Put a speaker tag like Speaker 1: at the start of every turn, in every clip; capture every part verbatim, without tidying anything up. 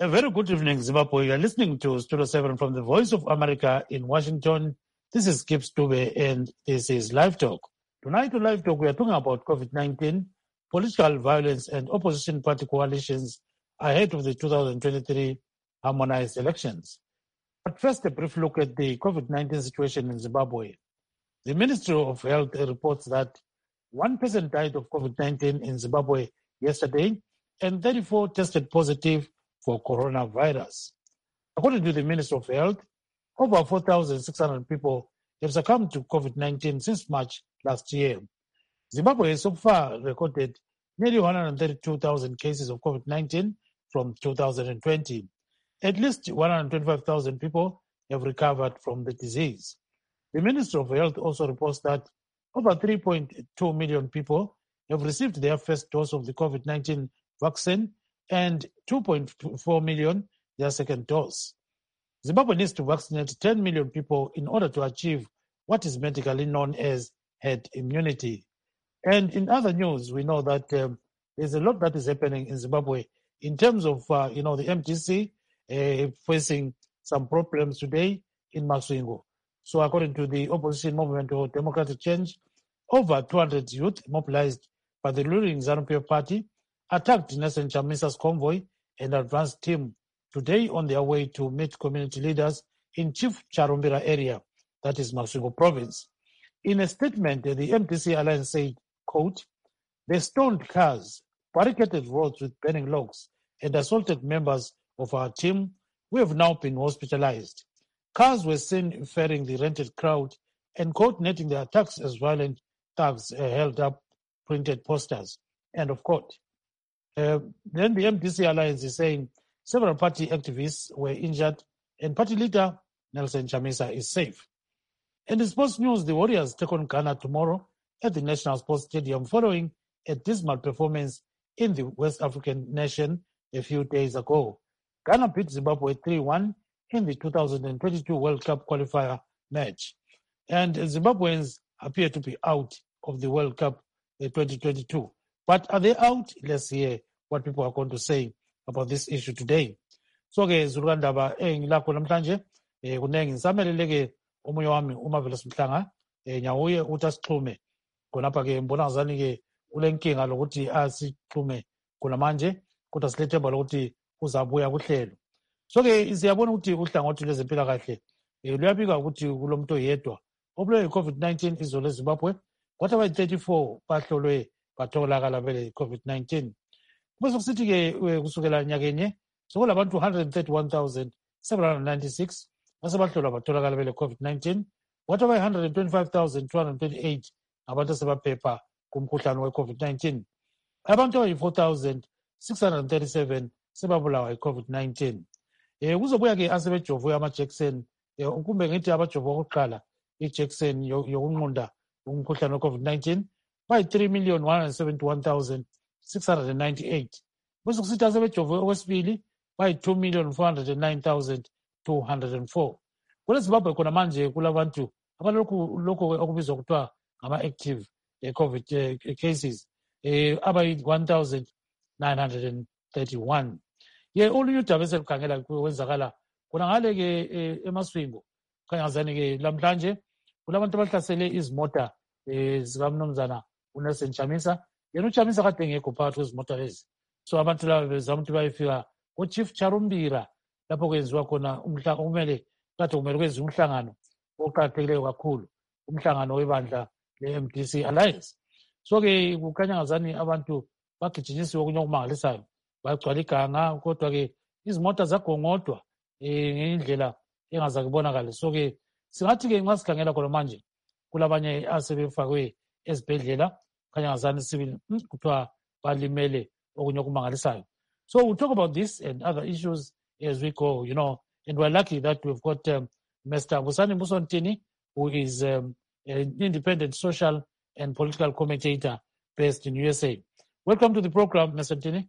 Speaker 1: A very good evening, Zimbabwe. You are listening to Studio seven from the Voice of America in Washington. This is Gibbs Dube, and this is Live Talk. Tonight on Live Talk, we are talking about COVID nineteen, political violence, and opposition party coalitions ahead of the two thousand twenty-three harmonized elections. But first, a brief look at the COVID nineteen situation in Zimbabwe. The Ministry of Health reports that one person died of COVID nineteen in Zimbabwe yesterday, and thirty-four tested positive for coronavirus. According to the Ministry of Health, over four thousand six hundred people have succumbed to COVID nineteen since March last year. Zimbabwe has so far recorded nearly one hundred thirty-two thousand cases of COVID nineteen from two thousand twenty. At least one hundred twenty-five thousand people have recovered from the disease. The Ministry of Health also reports that over three point two million people have received their first dose of the COVID nineteen vaccine and two point four million their second dose. Zimbabwe needs to vaccinate ten million people in order to achieve what is medically known as herd immunity. And in other news, we know that um, there's a lot that is happening in Zimbabwe in terms of, uh, you know, the M D C uh, facing some problems today in Masvingo. So according to the opposition movement for democratic change, over two hundred youth mobilized by the ruling ZANU-P F party attacked Nelson Chamisa's convoy and advanced team today on their way to meet community leaders in Chief Charumbira area, that is Masvingo province. In a statement, the M D C Alliance said, quote, "They stoned cars, barricaded roads with burning logs, and assaulted members of our team who have now been hospitalized. Cars were seen ferrying the rented crowd and coordinating the attacks as violent thugs uh, held up printed posters." End of quote. Uh, then the M D C Alliance is saying several party activists were injured and party leader Nelson Chamisa is safe. And in sports news, the Warriors take on Ghana tomorrow at the National Sports Stadium following a dismal performance in the West African nation a few days ago. Ghana beat Zimbabwe three one in the two thousand twenty-two World Cup qualifier match. And Zimbabweans appear to be out of the World Cup twenty twenty-two. But are they out? Let's hear what people are going to say about this issue today. So ke Zulukandaba engilakho namhlanje eh kunengi ngisameleleke omunye wami uMavela Simhlanga eh nyawuye uthi asixhume khonapha ke mbona ngazani ke ulenkinga lokuthi asixhume khona manje kodwa silethemba lokuthi uzabuya kuhlelo. So ke siyabona ukuthi uhlangothi lwezempilakahle eh luyabika ukuthi kulomuntu oyedwa obulwe COVID nineteen izolo eZimbabwe kwathi abayi thirty-four bahlolwe batholakala bele COVID nineteen. Bese kusithi ke kusukela nyakenye sokulabantu one hundred thirty-one thousand seven hundred ninety-six asebahlolwa batholakala bele COVID nineteen, kwathi abayi one hundred twenty-five thousand two hundred twenty-eight abantu asebaphepha kumkhuhlane we-COVID nineteen. Abantu abayi four thousand six hundred thirty-seven sebabulawa yi-COVID nineteen. Eh kuzobuya ke asebejovwe amajekiseni kumbe ngithi abajovwe okokuqala ijekiseni yokunqunda umkhuhlane we-COVID nineteen by three million one hundred seventy-one thousand six hundred ninety-eight. Bese kusithi asebejovwe okwesibili by two million four hundred nine thousand two hundred four. Kule Zimbabwe khona manje kulabantu abalokhu lokho okubizwa kuthiwa ngama-active COVID cases eh abayi one thousand nine hundred thirty-one. Ye olunye udaba eselukhangela kwenzakala khona ngale ke eMasvingo khanyazani ke lamhlanje kulabantu abahlasele izimota eh zikamnumzana uNelson Chamisa. Yena uChamisa kade ngekho phakathi kwezimota lezi. So abantu laba bezama ukuthi bayefika kuChief Charumbira lapho kwenziwa khona umhlangano kumele kade kumele kwenziwe umhlangano oqhaqhileyo kakhulu, umhlangano webandla le-M D C Alliance. So ke kukhanya ngazani abantu bagijinyisiwe okunye okumangalisayo bagcwala iganga kodwa ke izimota zagongodwa eh ngendlela engazake ibonakale. So ke singathi ke nxa sikhangela khona manje kulabanye asebefakwe ezibhedlela khanya ngazani sibili kuthiwa balimele okunye okumangalisayo. So we'll talk about this and other issues as we go, you know, and we're lucky that we've got um, Mister Busani Musontini, who is um, an independent social and political commentator based in U S A. Welcome to the program, Mister Ntini.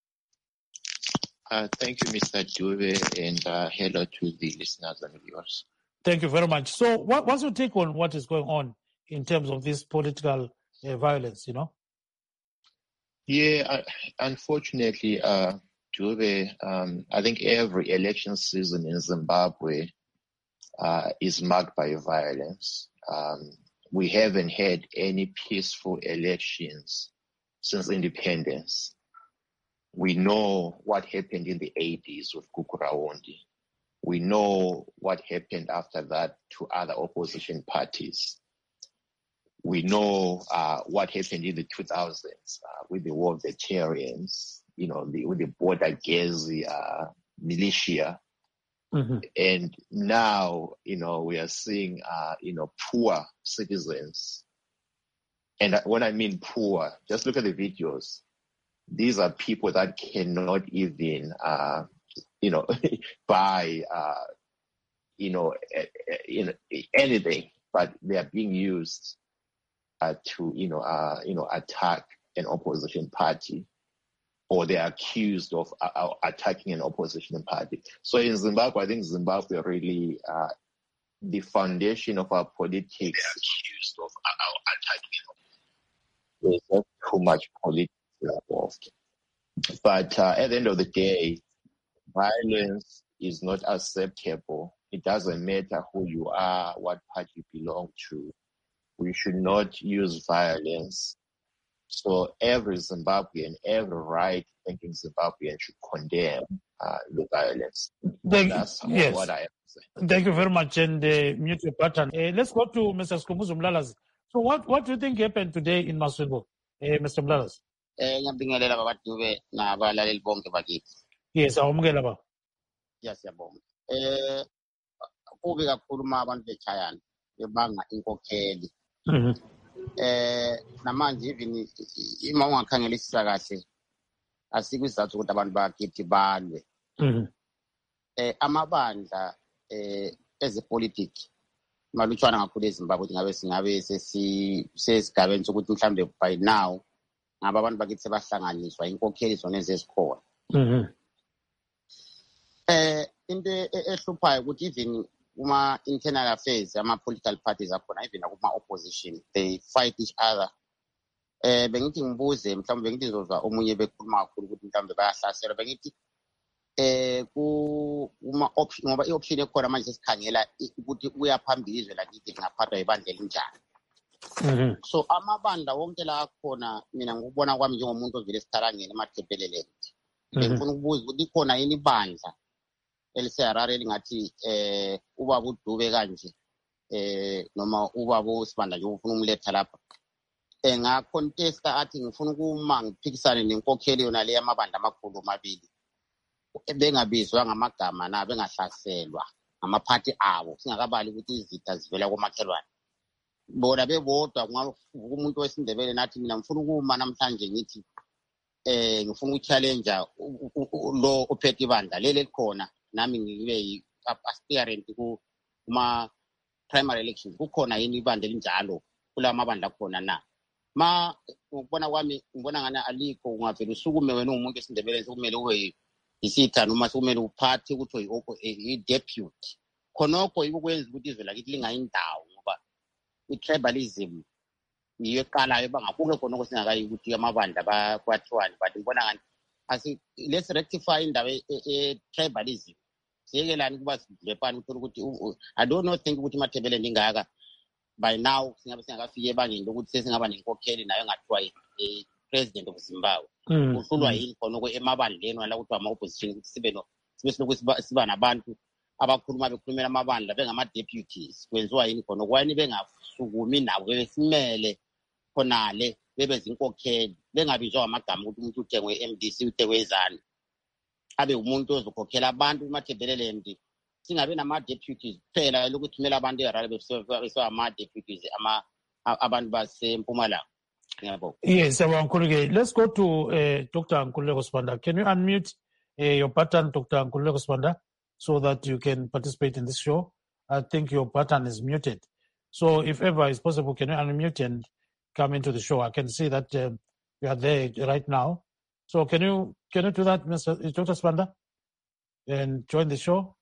Speaker 2: Uh, thank you, Mister Dube, and uh, hello to the listeners and viewers.
Speaker 1: Thank you very much. So what, what's your take on what is going on in terms of this political uh, violence, you know?
Speaker 2: Yeah, uh, unfortunately, uh, Dube, um, I think every election season in Zimbabwe uh, is marked by violence. Um, we haven't had any peaceful elections since independence. We know what happened in the eighties with Gukurawondi. We know what happened after that to other opposition parties. We know uh, what happened in the two thousands uh, with the war veterans, you know, the, with the border Gezi uh, militia. Mm-hmm. And now, you know, we are seeing, uh, you know, poor citizens. And when I mean poor, just look at the videos. These are people that cannot even, uh, you know, buy, uh, you know, you know, anything, but they are being used uh, to, you know, uh, you know, attack an opposition party, or they are accused of uh, attacking an opposition party. So in Zimbabwe, I think Zimbabwe really, uh, the foundation of our politics, they are accused of uh, attacking. There's not too much politics involved. But uh, at the end of the day, violence is not acceptable. It doesn't matter who you are, what party you belong to. We should not use violence. So every Zimbabwean, every right-thinking Zimbabwean should condemn uh, the violence.
Speaker 1: Thank,
Speaker 2: That's
Speaker 1: yes.
Speaker 2: what I have to say.
Speaker 1: Thank you very much. And uh, mute your pattern. Uh, let's go to Mister Skumuzu Mlalazi. So what, what do you think happened today in Masvingo, uh, Mister Mlalazi?
Speaker 3: Eh ngiyabingelela babaDube nabalaleli bonke bakithi.
Speaker 1: Yes, awumukela baba.
Speaker 3: Yes, siyabonga. Eh kubi kakhulu uma abantu bechayana bebanga inkokheli.
Speaker 1: Mhm.
Speaker 3: Eh namanje even ima ungakhangelisisa kahle asikho isizathu ukuthi abantu bakithi balwe.
Speaker 1: Mhm.
Speaker 3: Eh amabandla eh ezepolitiki malutshwana kakhulu eZimbabwe ngabe singabe sesi sesigabeni sokuthi mhlambe by now ngaba abantu bakithi sebahlanganiswa inkokheli zona ezezikhona.
Speaker 1: Mhm.
Speaker 3: Eh into ehluphayo ukuthi even uma internal affairs ama political parties akhona even kuma opposition they fight each other. Eh bengithi ngibuze mhlawumbe bengithi ngizozwa omunye bekhuluma kakhulu ukuthi mhlawumbe bayahlaselwa bengithi eh ku uma option ngoba ioption ekhona manje sesikhangela ukuthi uyaphambili izwe lakithi ngaphathwa ibandla elinjani.
Speaker 1: Mhm.
Speaker 3: So amabandla wonke la khona mina ngikubona kwami njengomuntu ovile esithalangeni emathebeleleni. Ngifuna ukubuza ukuthi ikhona yini ibandla eliseharare lingathi eh ubaba uDube kanje eh noma ubaba uSibanda nje ufuna umletha lapha. Eh nga contesta athi ngifuna ukuma ngiphikisane nenkokheli yona le yamabandla amakhulu amabili. Bengabizwa ngamagama na bengahlaselwa amaphathi abo singakabali ukuthi izitha zivela komakhelwane. Bona bebodwa umuntu wesindebele nathi mina ngifuna ukuma namhlanje ngithi eh ngifuna ukuchallenge lo ophethe ibandla leli likhona nami ngibe aspirant kuma primary elections kukhona yini ibandla elinjalo kulama bandla khona na ma ukubona kwami ngibona ngana alikho ungavela usukume wena umuntu wesindebele sokumele ube isitha noma sokumele uphathi ukuthi i deputy khonokho ikukwenza ukuthi izwe lakithi lingayindawo ngoba i-tribalism yiyo eqalayo bangabuke khona okusingakayi ukuthi amabandla bakwathiwani but ngibona ngani asi let's rectify indaba e-tribalism siyekelani kuba sidlepana ukuthi I don't know think ukuthi mathebele ndingaka by now singabe singakafike ebangeni lokuthi sesingaba nenkokheli nayo engathiwa i-president of Zimbabwe. Uhlulwa yini khona emabandleni wala ukuthi ama-opposition ukuthi sibe no sibe silokuthi siba nabantu abakhuluma bekhulumela amabandla bengama-deputies kwenziwa yini khona kwani bengasukumi nabo bebesimele khonale bebenza inkokheli bengabizwa amagama ukuthi umuntu uthengwe M D C uthengwe izani abe umuntu ozokhokhela abantu emathebelelendi singabe nama-deputies kuphela lokuthumela abantu eharare besewa ama-deputies abantu basempumalanga.
Speaker 1: Yes, let's go to uh, Doctor Nkululeko Sibanda. Can you unmute uh, your button, Doctor Nkululeko Sibanda, so that you can participate in this show? I think your button is muted. So if ever it's possible, can you unmute and come into the show? I can see that uh, you are there right now. So can you can you do that, Mister Doctor Sibanda, and join the show?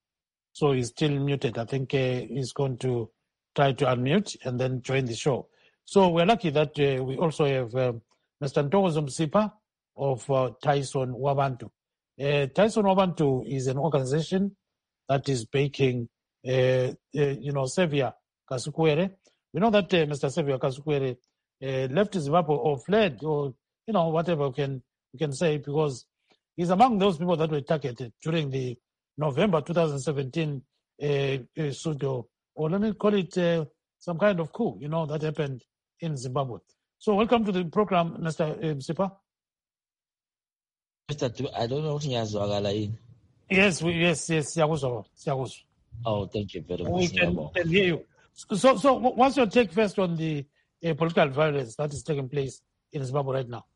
Speaker 1: So he's still muted. I think uh, he's going to try to unmute and then join the show. So we're lucky that uh, we also have uh, Mister Ntokozo Msipa of uh, Tyson Wabantu. Uh, Tyson Wabantu is an organization that is backing, uh, uh, you know, Xavier Kasukuwere. We know that uh, Mister Xavier Kasukuwere uh, left Zimbabwe or fled, or you know, whatever we can we can say, because he's among those people that were targeted during the November twenty seventeen uh, uh, pseudo, or let me call it uh, some kind of coup, you know, that happened in Zimbabwe. So, welcome to the program, Mister Uh, Msipa.
Speaker 4: Mister Tu- I don't know what he has to agala.
Speaker 1: Yes, we, yes, yes, Siyakuzo, Siyakuzo.
Speaker 4: Oh, thank you very much.
Speaker 1: We can, can hear you. So, so what's your take first on the uh, political violence that is taking place in Zimbabwe right now?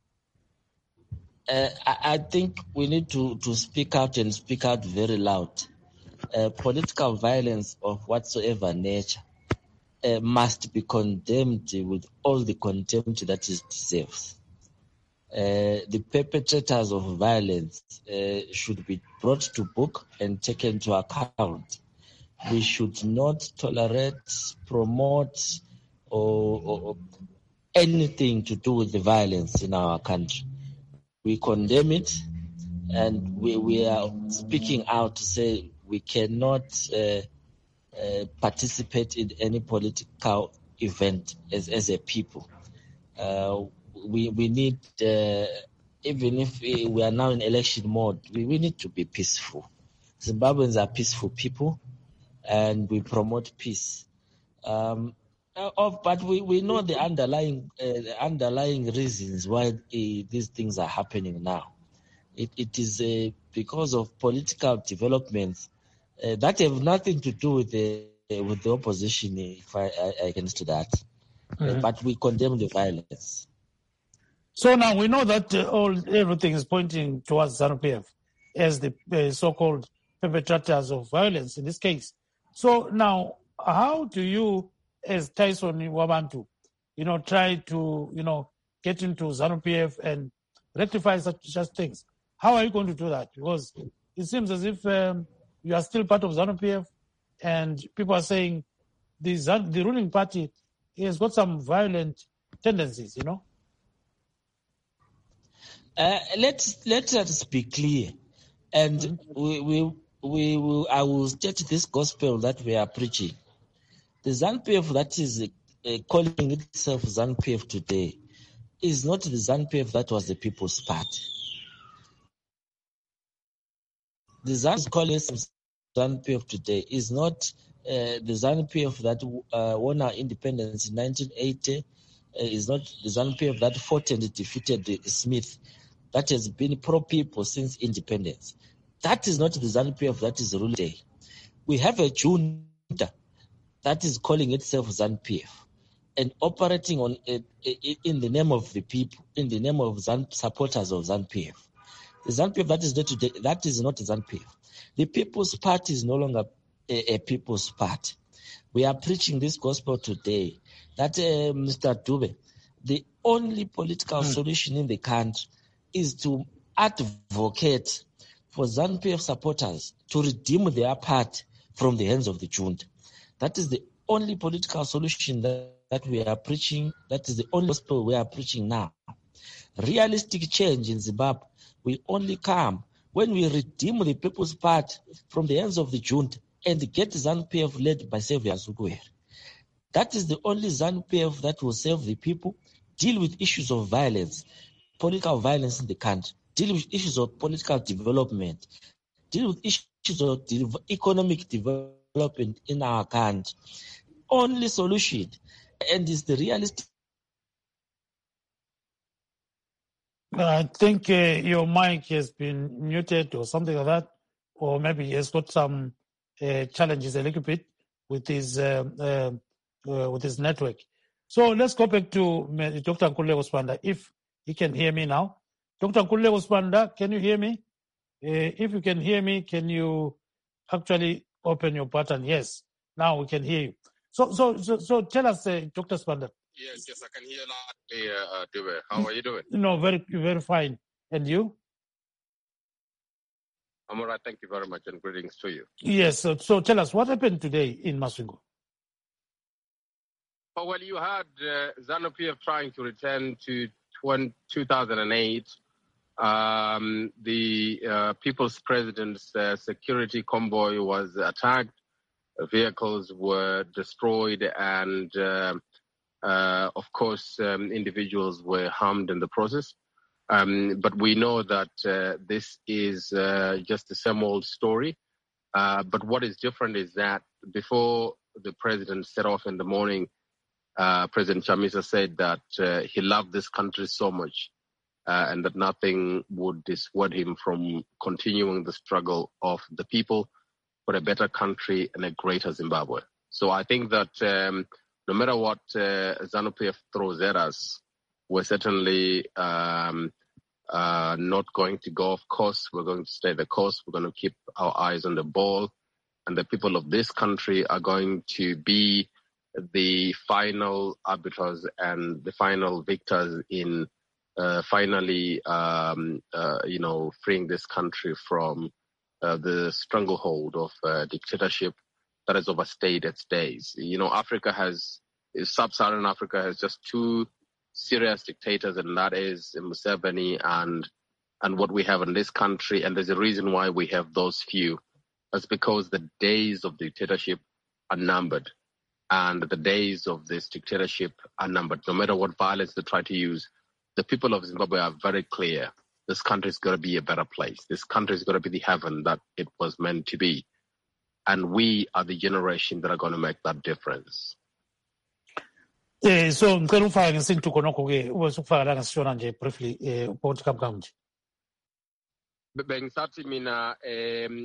Speaker 4: Uh, I, I think we need to, to speak out and speak out very loud. Uh, political violence of whatsoever nature uh, must be condemned with all the contempt that it deserves. Uh, the perpetrators of violence uh, should be brought to book and taken to account. We should not tolerate, promote, or, or anything to do with the violence in our country. We condemn it, and we, we are speaking out to say we cannot uh, uh, participate in any political event as, as a people. Uh, we we need, uh, even if we are now in election mode, we, we need to be peaceful. Zimbabweans are peaceful people, and we promote peace. Um, of, but we, we know the underlying uh, the underlying reasons why uh, these things are happening now. It, it is uh, because of political developments uh, that have nothing to do with the with the opposition, if I, I, I can say that. Mm-hmm. Uh, but we condemn the violence.
Speaker 1: So now we know that uh, all everything is pointing towards ZANU-P F as the uh, so-called perpetrators of violence in this case. So now, how do you, as Tyson Wabantu, you know, try to, you know, get into ZANU-P F and rectify such, such things? How are you going to do that? Because it seems as if um, you are still part of ZANU-P F, and people are saying the ZAN- the ruling party has got some violent tendencies, you know?
Speaker 4: Uh, let's let us be clear, and mm-hmm. we, we we will. I will state this gospel that we are preaching. The ZANU-P F that is uh, calling itself ZANU-P F today is not the ZANU-P F that was the People's Party. The ZANU is calling itself ZANU-P F today is not uh, the ZANU-P F that uh, won our independence in nineteen eighty. Uh, is not the ZANU-P F that fought and defeated uh, Smith. That has been pro-people since independence. That is not the ZANU-P F that is ruling today. We have a junta that is calling itself ZANU-P F and operating on uh, in the name of the people, in the name of ZANU, supporters of ZANU-P F. The ZANU-P F that is there today, that is not the ZANU-P F. The People's Party is no longer a, a People's Party. We are preaching this gospel today that, uh, Mister Dube, the only political mm. solution in the country is to advocate for ZANU-P F supporters to redeem their party from the hands of the junta. That is the only political solution that, that we are preaching. That is the only gospel we are preaching now. Realistic change in Zimbabwe will only come when we redeem the People's Party from the hands of the junta and get ZANU-P F led by Xavier Kasukuwere. That is the only ZANU-P F that will serve the people, deal with issues of violence, political violence in the country, deal with issues of political development, deal with issues of de- economic development in our country. Only solution, and is the realistic.
Speaker 1: I think uh, your mic has been muted or something like that, or maybe he has got some uh, challenges a little bit with his uh, uh, uh, with his network. So let's go back to Doctor Nkululeko Sibanda, if he can hear me now. Doctor Nkululeko Sibanda, can you hear me? Uh, if you can hear me, can you actually open your button? Yes, now we can hear you. So, so, so, so tell us, uh, Doctor Sibanda.
Speaker 5: Yes, yes, I can hear loudly, uh, Dube. How are you doing?
Speaker 1: No, very, very fine. And you?
Speaker 5: I'm all right. Thank you very much, and greetings to you.
Speaker 1: Yes. So, so tell us, what happened today in Masvingo?
Speaker 5: Oh, well, you had uh, ZANU-P F trying to return to two thousand eight Um, the uh, People's President's uh, security convoy was attacked, vehicles were destroyed, and uh, uh, of course, um, individuals were harmed in the process. Um, but we know that uh, this is uh, just the same old story. Uh, but what is different is that before the president set off in the morning, uh, President Chamisa said that uh, he loved this country so much uh, and that nothing would dissuade him from continuing the struggle of the people for a better country and a greater Zimbabwe. So I think that um, no matter what uh, ZANU-P F throws at us, we're certainly um, uh, not going to go off course. We're going to stay the course. We're going to keep our eyes on the ball. And the people of this country are going to be the final arbiters and the final victors in uh, finally, um, uh, you know, freeing this country from uh, the stranglehold of uh, dictatorship that has overstayed its days. You know, Africa has, sub-Saharan Africa has just two serious dictators, and that is Museveni and and what we have in this country. And there's a reason why we have those few. That's because the days of dictatorship are numbered, and the days of this dictatorship are numbered. No matter what violence they try to use, the people of Zimbabwe are very clear. This country is going to be a better place. This country is going to be the heaven that it was meant to be. And we are the generation that are going to make that difference.
Speaker 1: Eh so ngicela ufake ngesintu khonokho ke ubesukufaka la ngasishona nje briefly eh ubonke kamkam nje.
Speaker 5: Bengisathi mina em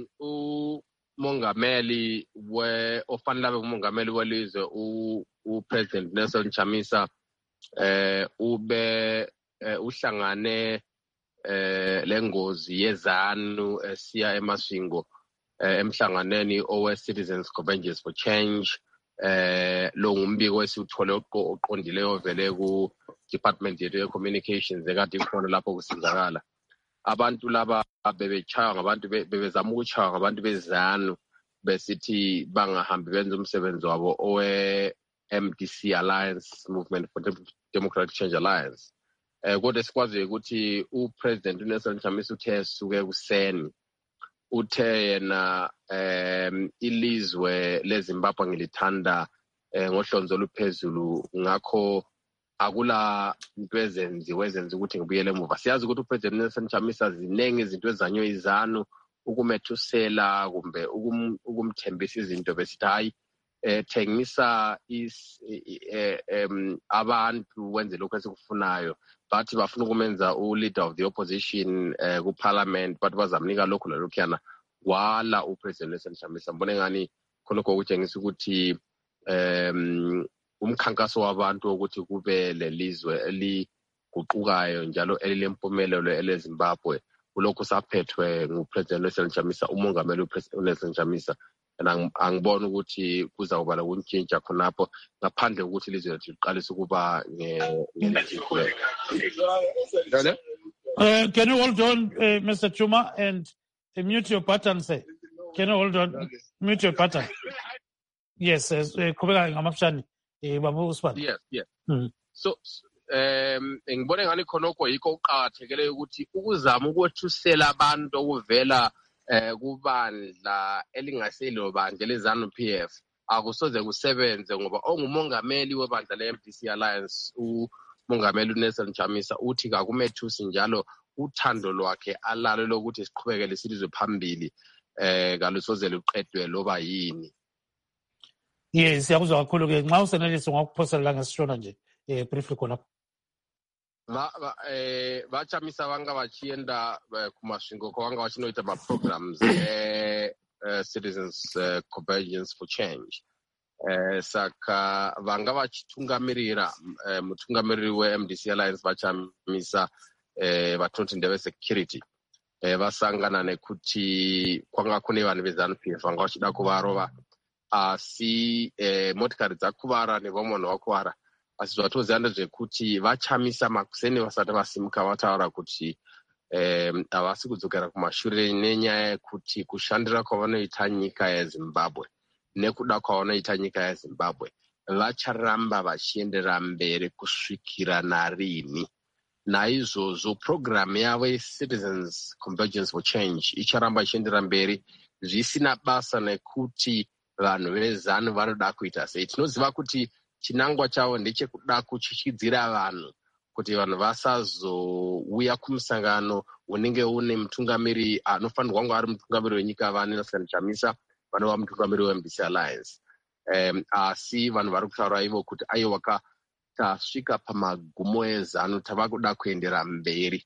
Speaker 5: umongameli we ofanele abe umongameli welizwe u uPresident Nelson Chamisa eh ube uhlangane eh lengozi yezanu esiya eMasvingo emhlanganeni owe Citizens Convergence for Change. Eh lo ngumbiko wesithole oqondile ovele ku Department of Communications ekade ikhona lapho kusizakala. Abantu laba bebechaya ngabantu bebezama ukuchaya ngabantu bezanu besithi bangahambi benza umsebenzi wabo owe M D C Alliance, Movement for Democratic Change Alliance. Eh kodwa sikwazi ukuthi uPresident uNelson Chamisa uthe suke kuseni uthe yena um ilizwe leZimbabwe ngilithanda ngohlonzo oluphezulu ngakho akula into ezenziwe ezenza ukuthi ngibuyele emuva. Siyazi ukuthi uPresident Nelson Chamisa zinenge izinto ezanywe izanu ukumethusela kumbe ukumthembisa izinto besithi hayi eh thengisa is em abantu wenze lokho esikufunayo, bathi bafuna ukumenza u-leader of the opposition uh, ku-parliament, bathi bazamnika lokho nalokhuyana wala uPresident Nelson Chamisa. Mbone ngani khonokho kutshengisa ukuthi um umkhankaso wabantu ukuthi kube lelizwe eliguqukayo njalo elilempumelelo eleZimbabwe kulokho saphethwe nguPresident Nelson Chamisa, umongameli uPresident Nelson Chamisa. And angibona ukuthi kuzawuba la kuntshintsha khonapho ngaphandle ukuthi ilizwe lethu liqalise ukuba ngelizwe.
Speaker 1: Uh, can you hold on, uh, Mister Chuma, and uh, mute your button, say? Can you hold on? Okay. Mute your button. Yes, kubeka ngamafshani babu Usman.
Speaker 5: Yes, yes.
Speaker 1: Mm.
Speaker 5: So um ngibone ngani khonokho yikho uqhakathekele ukuthi ukuzama ukwethusela abantu okuvela eh kubandla elingaselo bandla leZANU-P F akusoze kusebenze ngoba ongumongameli webandla le-M D C Alliance umongameli uNelson Chamisa uthi kakumethusi njalo uthando lwakhe alalo lokuthi siqhubekele silizwe phambili eh kalusoze luqedwe loba yini.
Speaker 1: Yes, siyakuzwa kakhulu ke nxa usenelisa ngakuphosela ngesishona nje eh briefly khona.
Speaker 5: Va eh vachamisa vanga vachienda kumasvingo kwavanga vachinoita ma-programs eh Citizens uh, Convergence for Change. Eh saka vanga vachittungamirira uh, mutungamiriri we-M D C Alliance vachamisa eh vatoti ndeve security eh vasangana nekuti kwanga kune vanhu veZANU-P F vanga vachida kuvarova asi eh motikari dzakuvara nevamwe vakuvara. Asi zvatoziva ndezvekuti vachamisa makuseni vasati vasimuka vataura kuti um, havasi kudzokera kumashure nenyaya yekuti kushandira kwavanoita nyika yeZimbabwe nekuda kwavanoita nyika yeZimbabwe vacharamba vachiendera mberi kusvikira narini. naizvozvo programu yavo yeCitizens Convergence for Change icharamba ichiendera mberi zvisina basa nekuti vanhu vezanu vanoda kuita sei. Tinoziva kuti chinangwa chavo ndechekuda kuchichidzira vanhu kuti vanhu vasazouya kumusangano unenge une mutungamiri anofanirwa kunge ari mutungamiri wenyika vane Nelson Chamisa vanova mutungamiri weM D C Alliance. Um, asi vanhu vari kutaura ivo kuti aiwa ka tasvika pamagumo ezanu tava kuda kuendera mberi.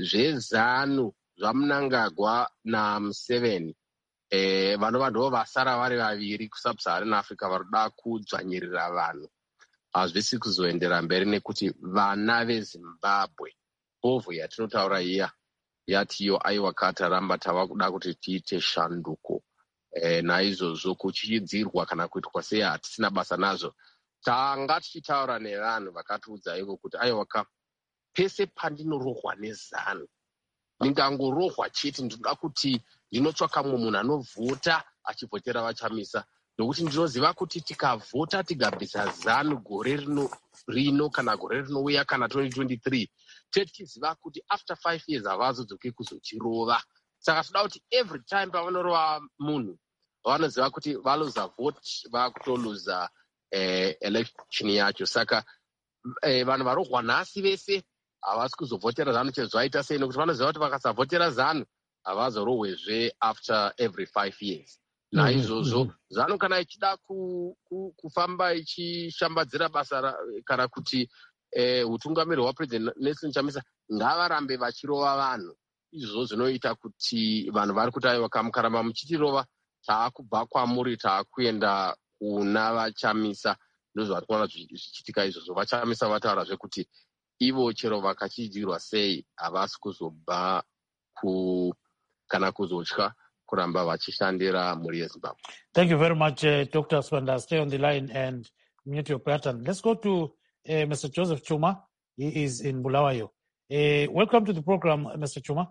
Speaker 5: Zvezanu zvamunangagwa naMuseveni eh, vanova ndo vasara vari vaviri kuSub-Saharan Africa vari kuda kudzvanyirira vanhu. Hazvisi kuzoendera mberi nekuti vana veZimbabwe ovhu yatinotaura iya yatiyo aiwa kataramba tava kuda kuti tiite shanduko. E, naizvozvo kuchidzirwa kana kuitwa sei hatisina basa nazvo. Tanga tichitaura nevanhu vakatiudza ivo kuti aiwa ka pese pandinorohwa nezanu ndingangorohwa chete ndinoda kuti ndinotsvaka mumwe munhu anovhota achivhotera vaChamisa nokuti ndinoziva kuti tikavhota tigabvisa zanu gore rino, rino kana gore rinouya kana twenty twenty-three tetichiziva kuti after five years havazodzoki kuzochirova. Saka toda kuti every time pavanorova munhu vanoziva kuti valoza vote vakutoluza eh, election yacho. Saka eh, vanhu varohwa nhasi vese havasi kuzovhotera zanu chezvaita sei nokuti vanoziva kuti vakasavhotera zanu havazorohwezve after every five years. Naizvozvo mm-hmm. zanu kana ichida ku, ku, kufamba ichishambadzira basa kana kuti eh, utungamiri hwaPresident Nelson Chamisa ngavarambe vachirova vanhu. Izvo zvinoita kuti vanhu vari kuti aiwa kamukaramba muchitirova taakubva kwamuri taakuenda kuna vaChamisa. Ndozvari kuona zvichiitika izvozvo. VaChamisa vataurazve kuti ivo chero vakachidzirwa sei havasi kuzobva ku kana kuzotya kuramba vachishandira mhuri yeZimbabwe.
Speaker 1: Thank you very much, uh, Doctor Swanda. Stay on the line and mute your pattern. Let's go to uh, Mister Joseph Chuma. He is in Bulawayo. Uh, welcome to the program, Mister Chuma.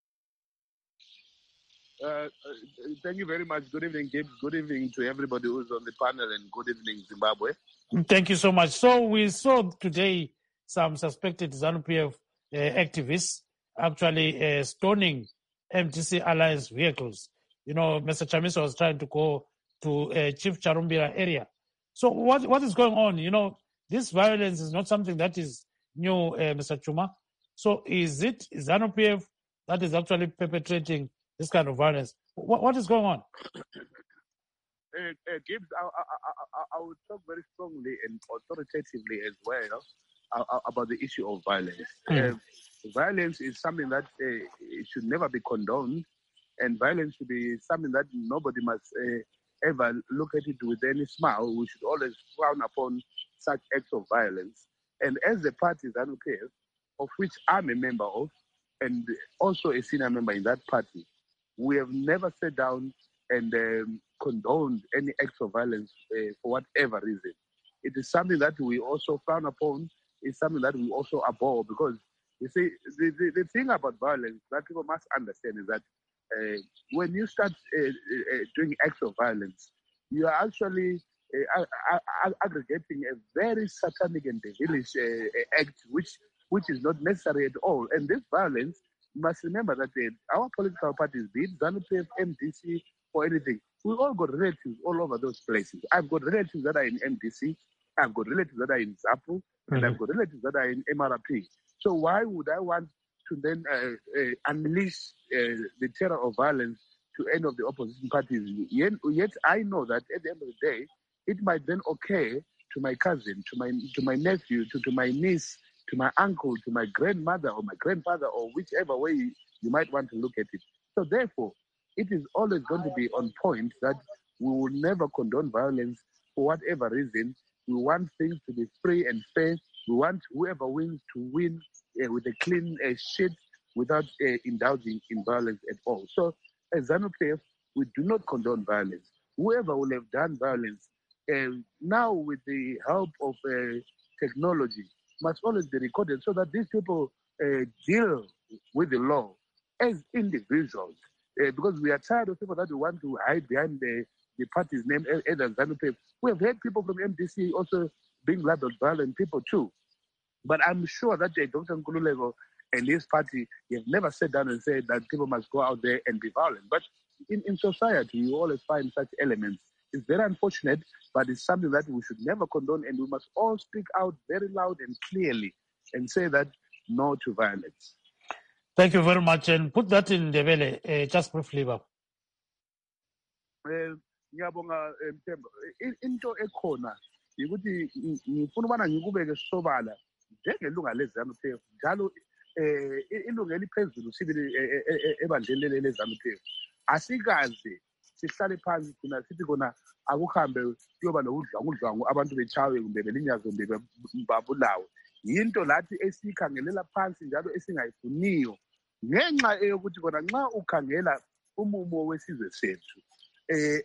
Speaker 6: Uh, uh, thank you very much. Good evening, Gibbs. Good evening to everybody who's on the panel, and good evening, Zimbabwe.
Speaker 1: Thank you so much. So we saw today some suspected ZANU-P F uh, activists actually uh, stoning M D C Alliance vehicles. You know, Mister Chamisa was trying to go to uh, Chief Charumbira area. So what what is going on? You know, this violence is not something that is new, uh, Mister Chuma. So is it ZANU-P F that is actually perpetrating this kind of violence? What, what is going on?
Speaker 6: Uh, uh, Gibbs, I, I, I, I would talk very strongly and authoritatively as well uh, about the issue of violence. Mm. Uh, violence is something that uh, should never be condoned, and violence should be something that nobody must uh, ever look at it with any smile. We should always frown upon such acts of violence. And as a party, ZANU-P F, of which I'm a member of, and also a senior member in that party, we have never sat down and um, condoned any acts of violence uh, for whatever reason. It is something that we also frown upon. It's something that we also abhor, because, you see, the, the, the thing about violence that people must understand is that uh, when you start uh, uh, doing acts of violence, you are actually uh, uh, aggregating a very satanic and devilish uh, act, which which is not necessary at all. And this violence, you must remember that uh, our political parties, be it ZANU-P F, M D C, or anything, we all got relatives all over those places. I've got relatives that are in M D C, I've got relatives that are in ZAPU, mm-hmm. and I've got relatives that are in M R P. So why would I want to then uh, uh, unleash uh, the terror of violence to any of the opposition parties? Yet, yet I know that at the end of the day, it might then occur to my cousin, to my to my nephew, to, to my niece, to my uncle, to my grandmother or my grandfather, or whichever way you, you might want to look at it. So therefore, it is always going to be on point that we will never condone violence for whatever reason. We want things to be free and fair. We want whoever wins to win uh, with a clean uh, sheet without uh, indulging in violence at all. So as ZANU-P F, we do not condone violence. Whoever will have done violence, uh, now with the help of uh, technology, must always be recorded so that these people uh, deal with the law as individuals. Uh, because we are tired of people that want to hide behind the, the party's name, either ZANU-P F. We have had people from M D C also being labeled violent people too. But I'm sure that uh, Doctor Nkululeko and his party have never sat down and said that people must go out there and be violent. But in, in society, you always find such elements. It's very unfortunate, but it's something that we should never condone, and we must all speak out very loud and clearly and say that no to violence.
Speaker 1: Thank you very much, and put that in the belly, uh, just briefly, Bob.
Speaker 6: Well, ngiyabonga Mthembu. Into ekhona ukuthi ngifuna ubana ngikubeke sobala njengelunga leZANU-P F njalo eh ilunga eliphezulu sibili ebandleni leZANU-P F asikaze sihlale phansi thina sithi kona akuhambe kuyoba nokudlwangudlwangu abantu bechawe kumbe belinyazo kumbe babulawe. Yinto lathi esikhangelela phansi njalo esingayifuniyo ngenxa eyokuthi kona nxa ukhangela umumo wesizwe sethu eh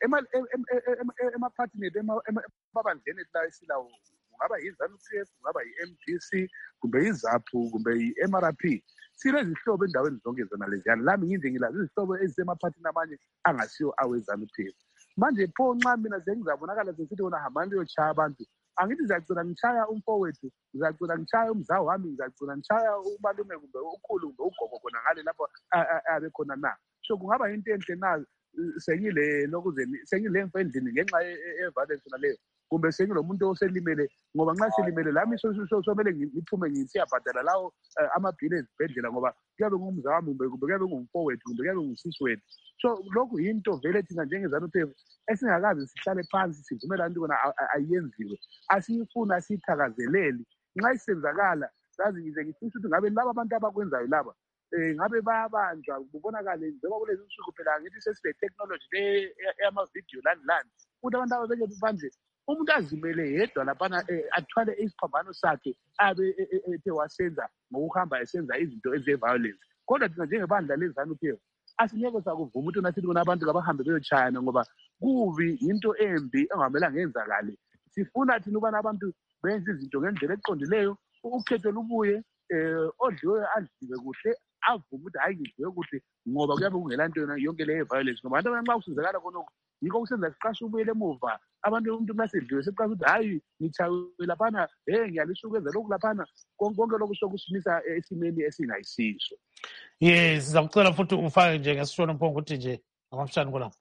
Speaker 6: emaphathini emabandleni la esilawo kungaba yiZANU-P F kungaba yi-M D C kumbe iZAPU kumbe i-M R P silezihlobo endaweni zonke zona leziyana lami nginje ngilazi izihlobo ezisemaphathini amanye angasiyo aweZANU-P F. Manje pho nxa mina sengizabonakala sesithi wona hambani liyochaya abantu angithi ngizagcina ngichaya umfowethu ngizagcina ngichaya umzawo wami ngizagcina ngichaya umalume kumbe ukhulu kumbe ugogo khona ngale lapho abe khona na. So kungaba into enhle na sengile lokuze sengile mfendini ngenxa eviolence naleyo kumbe sengilomuntu oselimele ngoba nxa selimele lami somele ngiphume ngisiyabhadala lawo amabhili ezibhedlela ngoba kuyabe ngumzawo wami kumbe kuyabe ngumfowethu kumbe kuyabe ngusisi wethu. So lokhu yinto vele thina njengeZANU-P F esingakazi sihlale phansi sivumela into kona ayenziwe asiyifuna sithakazeleli nxa isenzakala sazi ngize ngifisa ukuthi ngabe laba abantu abakwenzayo laba eh ngabe bayabanjwa kubonakale njengoba kulezi usuku phela ngithi sesile technology le ama-video lani lani ukuthi abantu ababeke manje umuntu azimele yedwa laphana athwale isiphambano sakhe abe ethe wasenza ngokuhamba esenza izinto eze-violence. Kodwa thina njengebandla leZANU-P F asingeke sakuvuma ukuthi nasithi kona abantu kabahambe beyochayana ngoba kubi into embi engamelanga yenzakale. Sifuna thina ukubana abantu benze izinto ngendlela eqondileyo ukhetho lubuye eh odliwe adliwe kuhle avume ukuthi hayi ngidliwe kuhle ngoba kuyabe kungela nto yonke le violence ngoba abantu nxa kusizakala khonokho yiko kusenza siqashe ubuyele emuva abantu umuntu masedliwe siqashe ukuthi hayi ngichawe laphana hey ngiyalisho ukwenza lokhu laphana konke lokhu sokusimisa esimeni esingayisiso.
Speaker 1: Yes, sizakucela futhi ufake nje ngesishona mphongo ukuthi nje amafishane kulapho.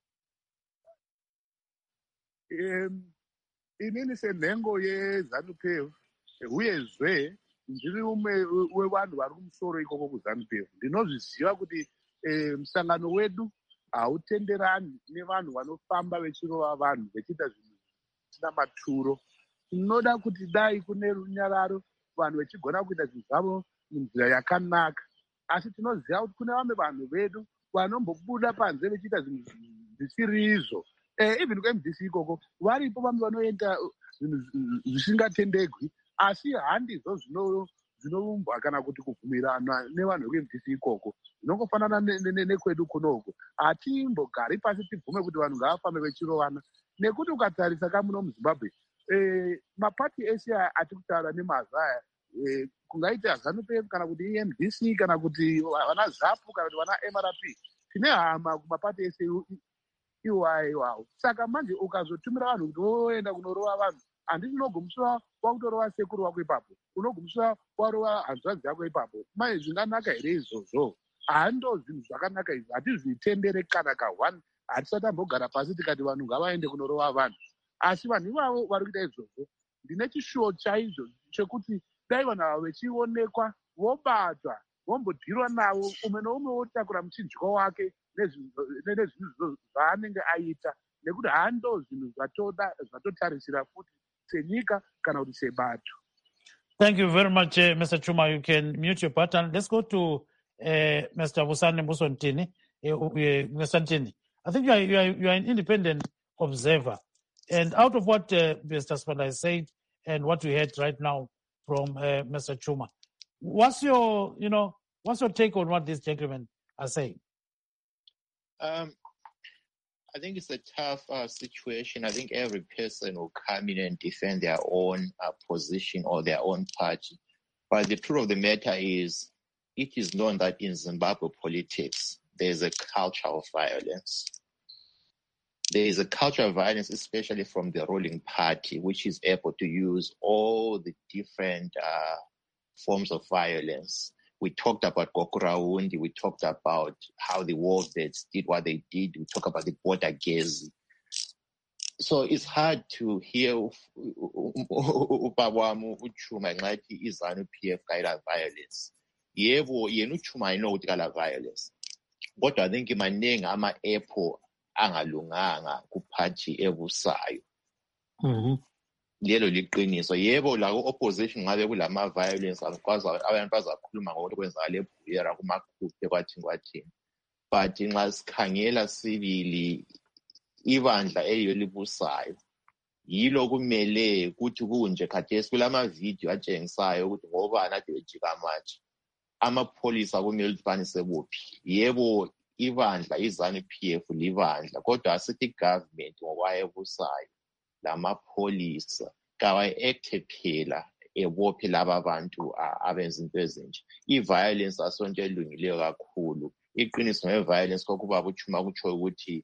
Speaker 6: Um inini senengo yeZANU-P F uyezwe ndiri ume wevanhu vari kumusoro ikoko kuZANU-P F ndinozviziva kuti muhlangano wedu hautenderani nevanhu vanofamba vechirova vanhu vechiita zvinhu zvisina maturo. Tinoda kuti dai kune runyararo vanhu vechigona kuita zvinhu zvavo munzira yakanaka, asi tinoziva kuti kune vamwe vanhu vedu vanombobuda panze vechiita zvinhu zvisiri izvo. Even ku-M D C ikoko varipo vamwe vanoenda zvinhu zvisingatendegwi, asi handizo zvinoumbwa kana kuti kubvumirana nevanhu veku-M D C ikoko. Zvinongofanana nekwedu kunoku, hatimbogari pasi tibvume kuti vanhu ngavafambe vechirovana, nekuti ukatarisa kamuno muZimbabwe mapati ese ati kutaura nemazvo aya kungaita ZANU-P F kana kuti E M D C kana kuti vana ZAPU kana kuti vana M R P, tine hama kumapati ese iwayo iwawo. Saka manje ukazotumira vanhu kuti voenda kunorova vanhu, handiti unogumiswa wakutorova sekuru wako ipapo, unogumiswa warova hanzvadzi yako ipapo. Mai zvinganaka here izvozvo? Hando zvinhu zvakanaka izvi, hatizvitendere kana kahwani. Hatisati tambogara pasi tikati vanhu ngavaende kunorova vanhu, asi vanhu ivavo vari kuita izvozvo. Ndine chishuwo chaizvo chekuti dai vanhu ava vechionekwa vobatwa vombodhirwa navo, umwe noumwe wotakura muchinjwa wake nezvinhu zvaanenge aita, nekuti hando zvinhu zvatotarisira futi senyika kana kuti sebato.
Speaker 1: Thank you very much, uh, Mister Chuma. You can mute your button. Let's go to uh, Mister Busani Musontini. Uh, uh, Mister Ntini, I think you are, you, are, you are an independent observer. And out of what uh, Mister Spanda said and what we heard right now from uh, Mister Chuma, what's your, you know, what's your take on what these gentlemen are saying?
Speaker 2: Um, I think it's a tough uh, situation. I think every person will come in and defend their own uh, position or their own party. But the truth of the matter is, it is known that in Zimbabwe politics, there's a culture of violence. There is a culture of violence, especially from the ruling party, which is able to use all the different uh, forms of violence. We talked about Gokuraundi. We talked about how the war vets did what they did. We talked about the border Gezi. So it's hard to hear Ubabwamu Uchuma ngathi izanu P F kayila violence. Yebo yena uchuma I know ukuthi violence. But I think maningi ama airport angalunganga kuphathi ebusayo.
Speaker 1: Mhm.
Speaker 2: Lelo liqiniso. Yebo la opposition ngabe kulama violence akwazi abantu bazakhuluma ngokuthi kwenzakala eBuyera kumakhuphe kwathi kwathi. But nxa sikhangela sibili ibandla eyolibusayo yilo kumele ukuthi kunje khathesi kulama video atshengisayo ukuthi ngoba nathi bejika manje amapholisa kumele ukuthi banisebuphi. Yebo ibandla izanu P F libandla kodwa asithi government ngokwayebusayo lamapholisa kawayi-acte phela ebophe laba abantu abenza into ezinje. I-violence asonto elungileyo kakhulu. Iqiniso nge-violence kokubaba uchuma kutsho ukuthi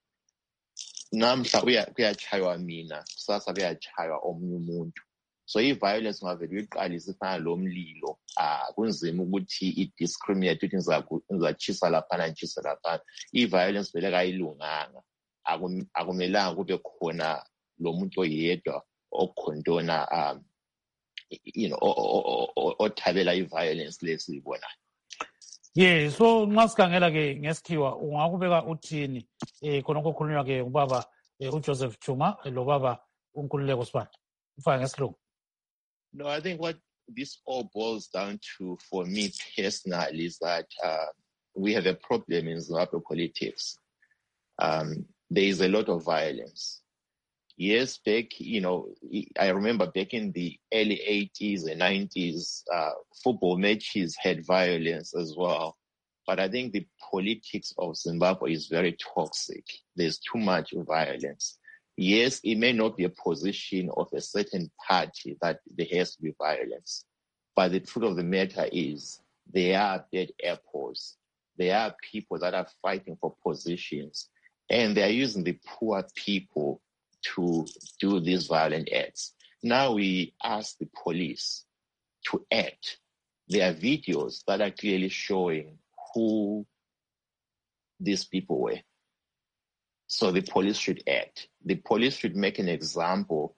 Speaker 2: namhla kuyachaywa mina kusasa kuyachaywa omunye umuntu. So i-violence ngavele uyiqalise ifana lomlilo kunzima ukuthi i-discriminate ukuthi ngizatshisa laphana ngitshise laphana. I-violence vele kayilunganga akumelanga kube khona lo muntu oyedwa okhondona um you know othabela i-violence lesiyibona.
Speaker 1: Yeah, so nxa sikhangela ke ngesikhiwa ungakubeka uthini eh khona okukhulunywa ke ubaba uJoseph Chuma lo baba uNkululeko Sibanda ufaka ngesilungu.
Speaker 2: No, I think what this all boils down to for me personally is that uh, we have a problem in Zimbabwe politics. Um, there is a lot of violence. Yes, back, you know, I remember back in the early eighties and nineties, uh, football matches had violence as well. But I think the politics of Zimbabwe is very toxic. There's too much violence. Yes, it may not be a position of a certain party that there has to be violence. But the truth of the matter is there are bad apples. There are people that are fighting for positions. And they are using the poor people to do these violent acts. Now we ask the police to act. There are videos that are clearly showing who these people were. So the police should act. The police should make an example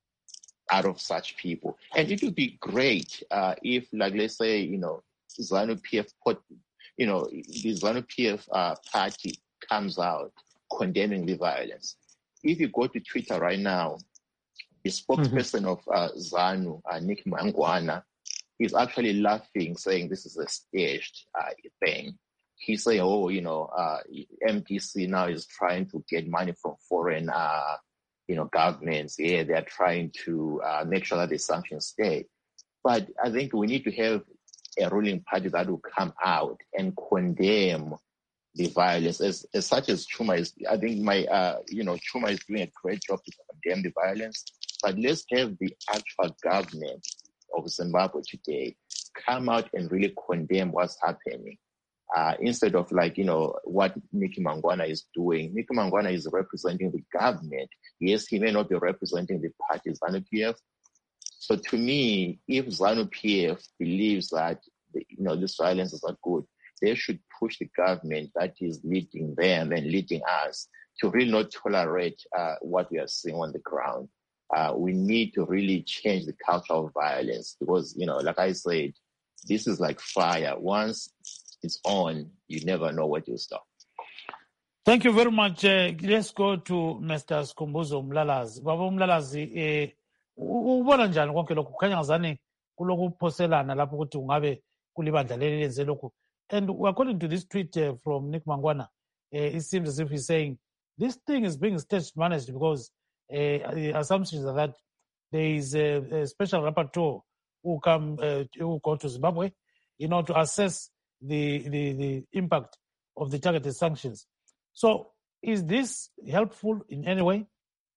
Speaker 2: out of such people. And it would be great uh, if, like, let's say, you know, ZANU P F, put, you know, the ZANU P F uh, party comes out condemning the violence. If you go to Twitter right now, the spokesperson mm-hmm. of uh, ZANU, uh, Nick Mangwana, is actually laughing, saying this is a staged uh, thing. He's saying, oh, you know, uh, M D C now is trying to get money from foreign, uh, you know, governments. Yeah, they're trying to uh, make sure that the sanctions stay. But I think we need to have a ruling party that will come out and condemn the violence. As, as such as Chuma is, I think my, uh, you know, Chuma is doing a great job to condemn the violence. But let's have the actual government of Zimbabwe today come out and really condemn what's happening. Uh, instead of like, you know, what Nicky Mangwana is doing. Nicky Mangwana is representing the government. Yes, he may not be representing the party ZANU P F. So to me, if ZANU P F believes that, you know, these violences are good, they should push the government that is leading them and leading us to really not tolerate uh, what we are seeing on the ground. Uh, we need to really change the culture of violence because, you know, like I said, this is like fire. Once it's on, you never know what you'll stop.
Speaker 1: Thank you very much. Uh, let's go to Mister Skhumbuzo Mlalazi. Baba Mlalazi, eh, ubona njani konke lokhu kukhanya ngazani kulokuphoselana lapho ukuthi ungabe kulibandla leli lenze lokhu. And according to this tweet uh, from Nick Mangwana, uh, it seems as if he's saying this thing is being stage managed because uh, the assumptions are that there is a, a special rapporteur who come uh, who go to Zimbabwe, you know, to assess the, the, the impact of the targeted sanctions. So is this helpful in any way?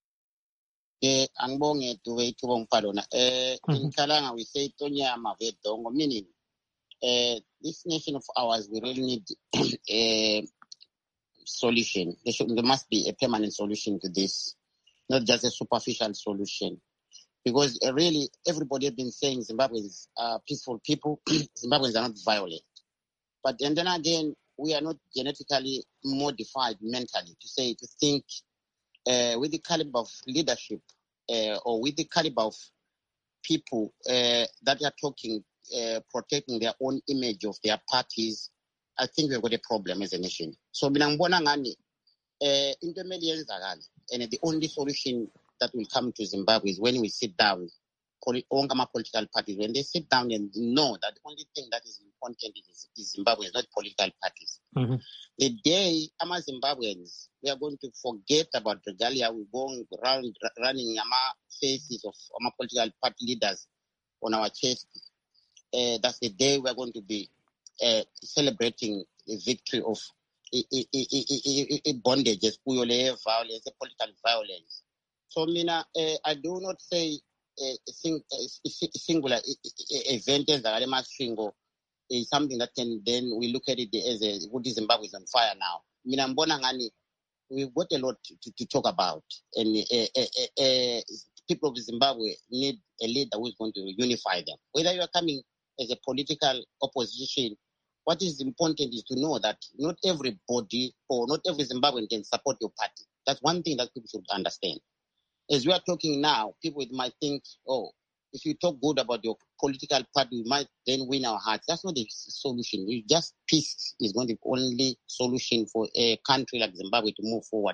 Speaker 3: Eh, angibonge tuwe tuwe mfalona. Eh, in Kalanga we say Tonya Mavedongo, meaning uh, this nation of ours, we really need a solution. There, should, there must be a permanent solution to this, not just a superficial solution. because uh, really everybody has been saying Zimbabweans are peaceful people, Zimbabweans are not violent. But and then again, we are not genetically modified mentally to say, to think uh, with the caliber of leadership uh, or with the caliber of people uh, that are talking, uh, protecting their own image of their parties. I think we've got a problem as a nation. So, minangibona ngani uh, into emele and the only solution that will come to Zimbabwe is when we sit down, poli- political parties, when they sit down and know that the only thing that is important is, is Zimbabwe, is not political parties.
Speaker 1: Mm-hmm.
Speaker 3: The day Ama Zimbabweans, we are going to forget about regalia, we're going around running Ama faces of Ama political party leaders on our chest. Uh, that's the day we are going to be uh, celebrating the victory of I, I, I, I, I bondages, violence, political violence. So, Mina, uh, I do not say a, sing, a singular event as the is something that can then we look at it as a what is Zimbabwe is on fire now. Mina mbona ngani, we've got a lot to, to talk about, and uh, uh, uh, uh, people of Zimbabwe need a leader who is going to unify them. Whether you are coming as a political opposition, what is important is to know that not everybody or not every Zimbabwean can support your party. That's one thing that people should understand. As we are talking now, people might think, oh, if you talk good about your political party, you might then win our hearts. That's not the solution. You just peace is going to be the only solution for a country like Zimbabwe to move forward.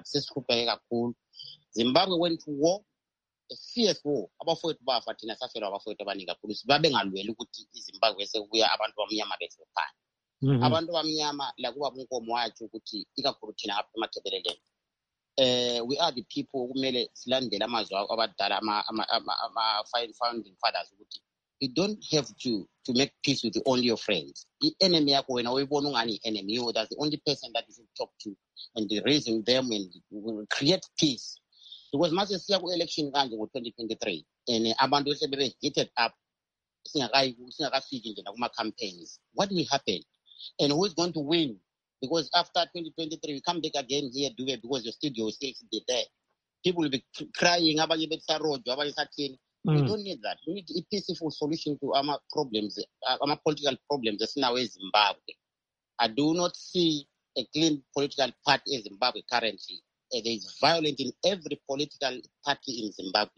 Speaker 3: Zimbabwe went to war, a fierce war. About four to Fatina Safero, about four to Baninga Police, Babang and Zimbabwe, so we are about to Miyama best of time. Abantu bamnyama lakuba munko mwacho ukuthi ikakhuluthina apha ematebeleleni eh we are the people kumele silandele amazwi abadala ama ama founding fathers ukuthi you don't have to to make peace with only your friends. The enemy yakho wena uyibona ungani enemy, you that's the only person that you should talk to and raising them and will create peace. Because mase siya ku election kanje ngo twenty twenty-three and abantu bese heated up singakayi singakafiki nje nakuma campaigns. What will happen? And who is going to win? Because after twenty twenty-three, we come back again here, do it because your studio is still there. People will be crying about your road, about your We don't need that. We need a peaceful solution to our problems, our political problems. That's now in Zimbabwe. I do not see a clean political party in Zimbabwe currently. There is violence in every political party in Zimbabwe.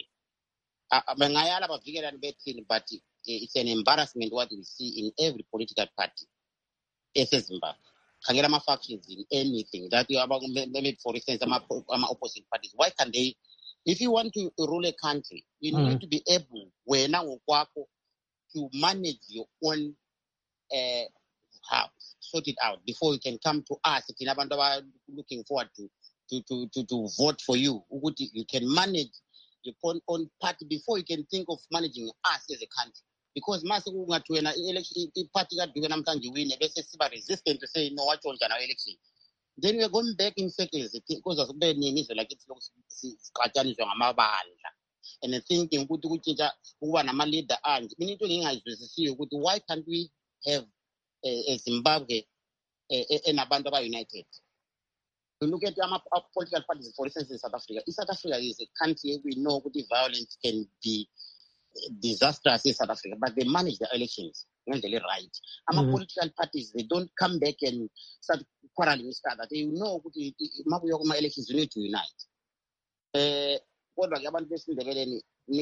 Speaker 3: But it's an embarrassment what we see in every political party. Zimbabwe. Kangera factions in anything that you about maybe for instance I'm opposing parties. Why can they, if you want to rule a country, you mm. need to be able when to manage your own uh, house, sort it out before you can come to us. If you're looking forward to to, to, to, to vote for you, you can manage your own, own party before you can think of managing us as a country. Because massive election party that do namhlanje win, bese siba resistant to say no, what on our election. Then we are going back in circles because of the nini like it's siqathaniswa ngamabandla. And thinking ukuthi ukutshintsha kuba nama leader anje. Mina into engingayizwisisiyo ukuthi why can't we have a, a Zimbabwe enabantu aba united? We look at our political parties, for instance, in South Africa. In South Africa is a country we know that violence can be disastrous in South Africa, but they manage the elections when they're right. Our mm-hmm. political parties, they don't come back and start quarreling with each other. They know my elections, we need to unite. Kodwa ke abantu besindebeleni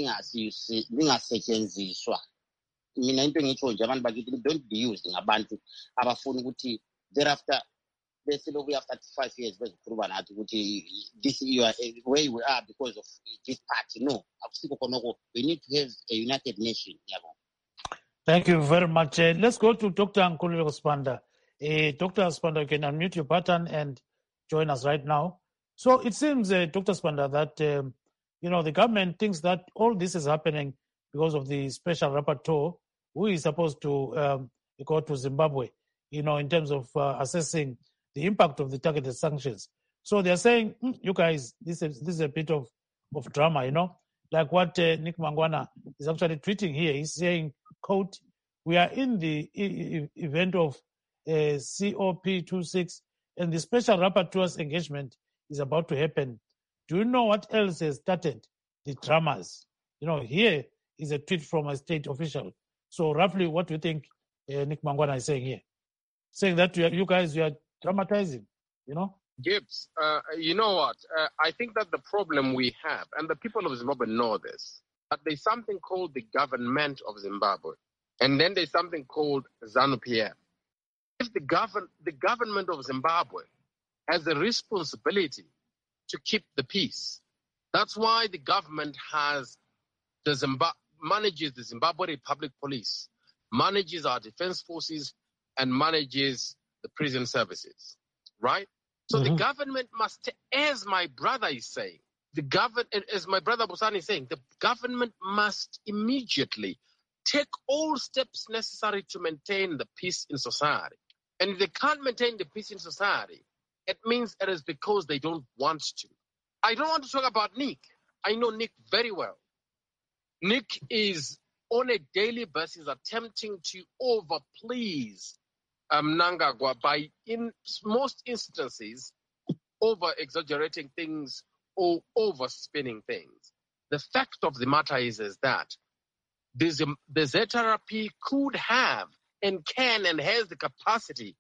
Speaker 3: ningasetshenziswa. Mina into engitsho nje abantu bakithi don't be used ngabantu abafuna ukuthi thereafter bese lobu after thirty-five years bezokhuluma nathi ukuthi this you are where we are because of this party. No, akusikho khonoko. We need to have a united nation.
Speaker 1: Thank you very much. Uh, let's go to Doctor Nkululeko Sibanda. Uh, Doctor Sibanda, you can unmute your button and join us right now. So it seems, uh, Doctor Sibanda, that um, you know the government thinks that all this is happening because of the special rapporteur who is supposed to um, go to Zimbabwe, you know, in terms of uh, assessing the impact of the targeted sanctions. So they're saying, mm, you guys, this is this is a bit of, of drama, you know, like what uh, Nick Mangwana is actually tweeting here. He's saying, quote, we are in the e- event of uh, C O P twenty-six and the special rapporteur's engagement is about to happen. Do you know what else has started the dramas? You know, here is a tweet from a state official. So roughly, what do you think uh, Nick Mangwana is saying here? Saying that you, are, you guys, you are dramatizing, you know?
Speaker 5: Gibbs, uh, you know what? Uh, I think that the problem we have, and the people of Zimbabwe know this, that there's something called the government of Zimbabwe, and then there's something called ZANU-P F. If the, govern, the government of Zimbabwe has a responsibility to keep the peace, that's why the government has the Zimbabwe, manages the Zimbabwe Republic Police, manages our defense forces, and manages the prison services, right? So mm-hmm. the government must, as my brother is saying, the government, as my brother Busani is saying, the government must immediately take all steps necessary to maintain the peace in society. And if they can't maintain the peace in society, it means it is because they don't want to. I don't want to talk about Nick. I know Nick very well. Nick is on a daily basis attempting to overplease um, Mnangagwa by, in most instances, over-exaggerating things or over-spinning things. The fact of the matter is, is that the, the Z R P could have and can and has the capacity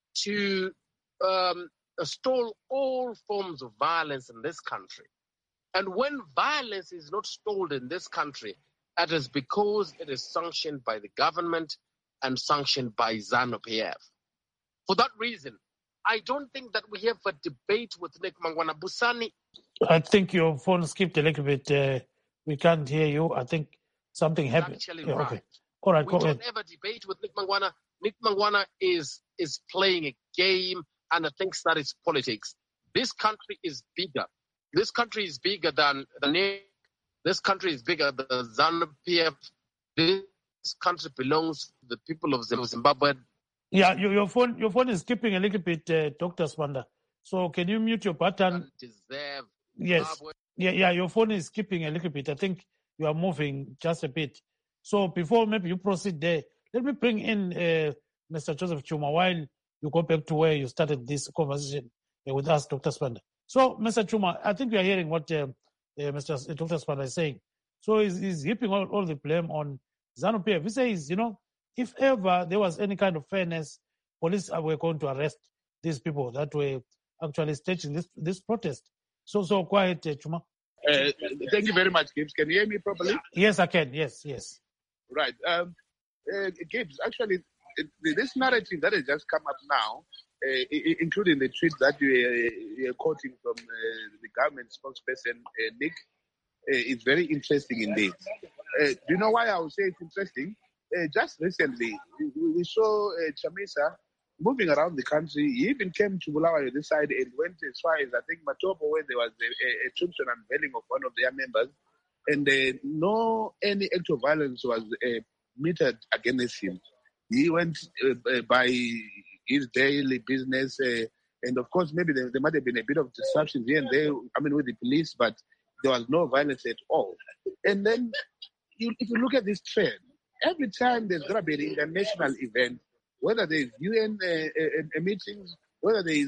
Speaker 5: to um, stall all forms of violence in this country. And when violence is not stalled in this country, it is because it is sanctioned by the government and sanctioned by ZANU-P F. For that reason, I don't think that we have a debate with Nick Mangwana. Busani.
Speaker 1: I think your phone skipped a little bit. Uh, we can't hear you. I think something happened.
Speaker 5: Actually,
Speaker 1: yeah,
Speaker 5: right.
Speaker 1: Okay. All right,
Speaker 5: we
Speaker 1: go
Speaker 5: don't
Speaker 1: ahead.
Speaker 5: have a debate with Nick Mangwana. Nick Mangwana is, is playing a game and thinks that it's politics. This country is bigger. This country is bigger than the Nick. This country is bigger than ZANU-P F. This country belongs to the people of Zimbabwe.
Speaker 1: Yeah, your, your phone your phone is skipping a little bit, uh, Doctor Spanda. So can you mute your button?
Speaker 5: Deserve
Speaker 1: yes.
Speaker 5: Zimbabwe.
Speaker 1: Yeah, yeah, your phone is skipping a little bit. I think you are moving just a bit. So before maybe you proceed there, let me bring in uh, Mister Joseph Chuma while you go back to where you started this conversation uh, with us, Doctor Spanda. So, Mister Chuma, I think you are hearing what uh, uh, Mister Doctor Spanda is saying. So he's, he's heaping all, all the blame on ZANU-P F. He says, you know, if ever there was any kind of fairness, police were going to arrest these people that were actually staging this this protest. So, so quiet, uh, Chuma.
Speaker 6: Uh, thank you very much, Gibbs. Can you hear me properly?
Speaker 1: Yes, I can. Yes, yes.
Speaker 6: Right. Um, uh, Gibbs, actually, it, this narrative that has just come up now, uh, including the tweet that you are quoting from uh, the government spokesperson, uh, Nick, uh, is very interesting indeed. Uh, do you know why I would say it's interesting? Uh, just recently, we, we saw uh, Chamisa moving around the country. He even came to Bulawayo this side and went as far as, I think, Matopo, where there was a, a, a tombstone unveiling of one of their members. And uh, no any act of violence was uh, meted against him. He went uh, uh, by his daily business. Uh, and, of course, maybe there, there might have been a bit of disruption here and there, I mean, with the police, but there was no violence at all. And then you, if you look at this trend, every time there's going to be an international event, whether there's U N uh, uh, meetings, whether there is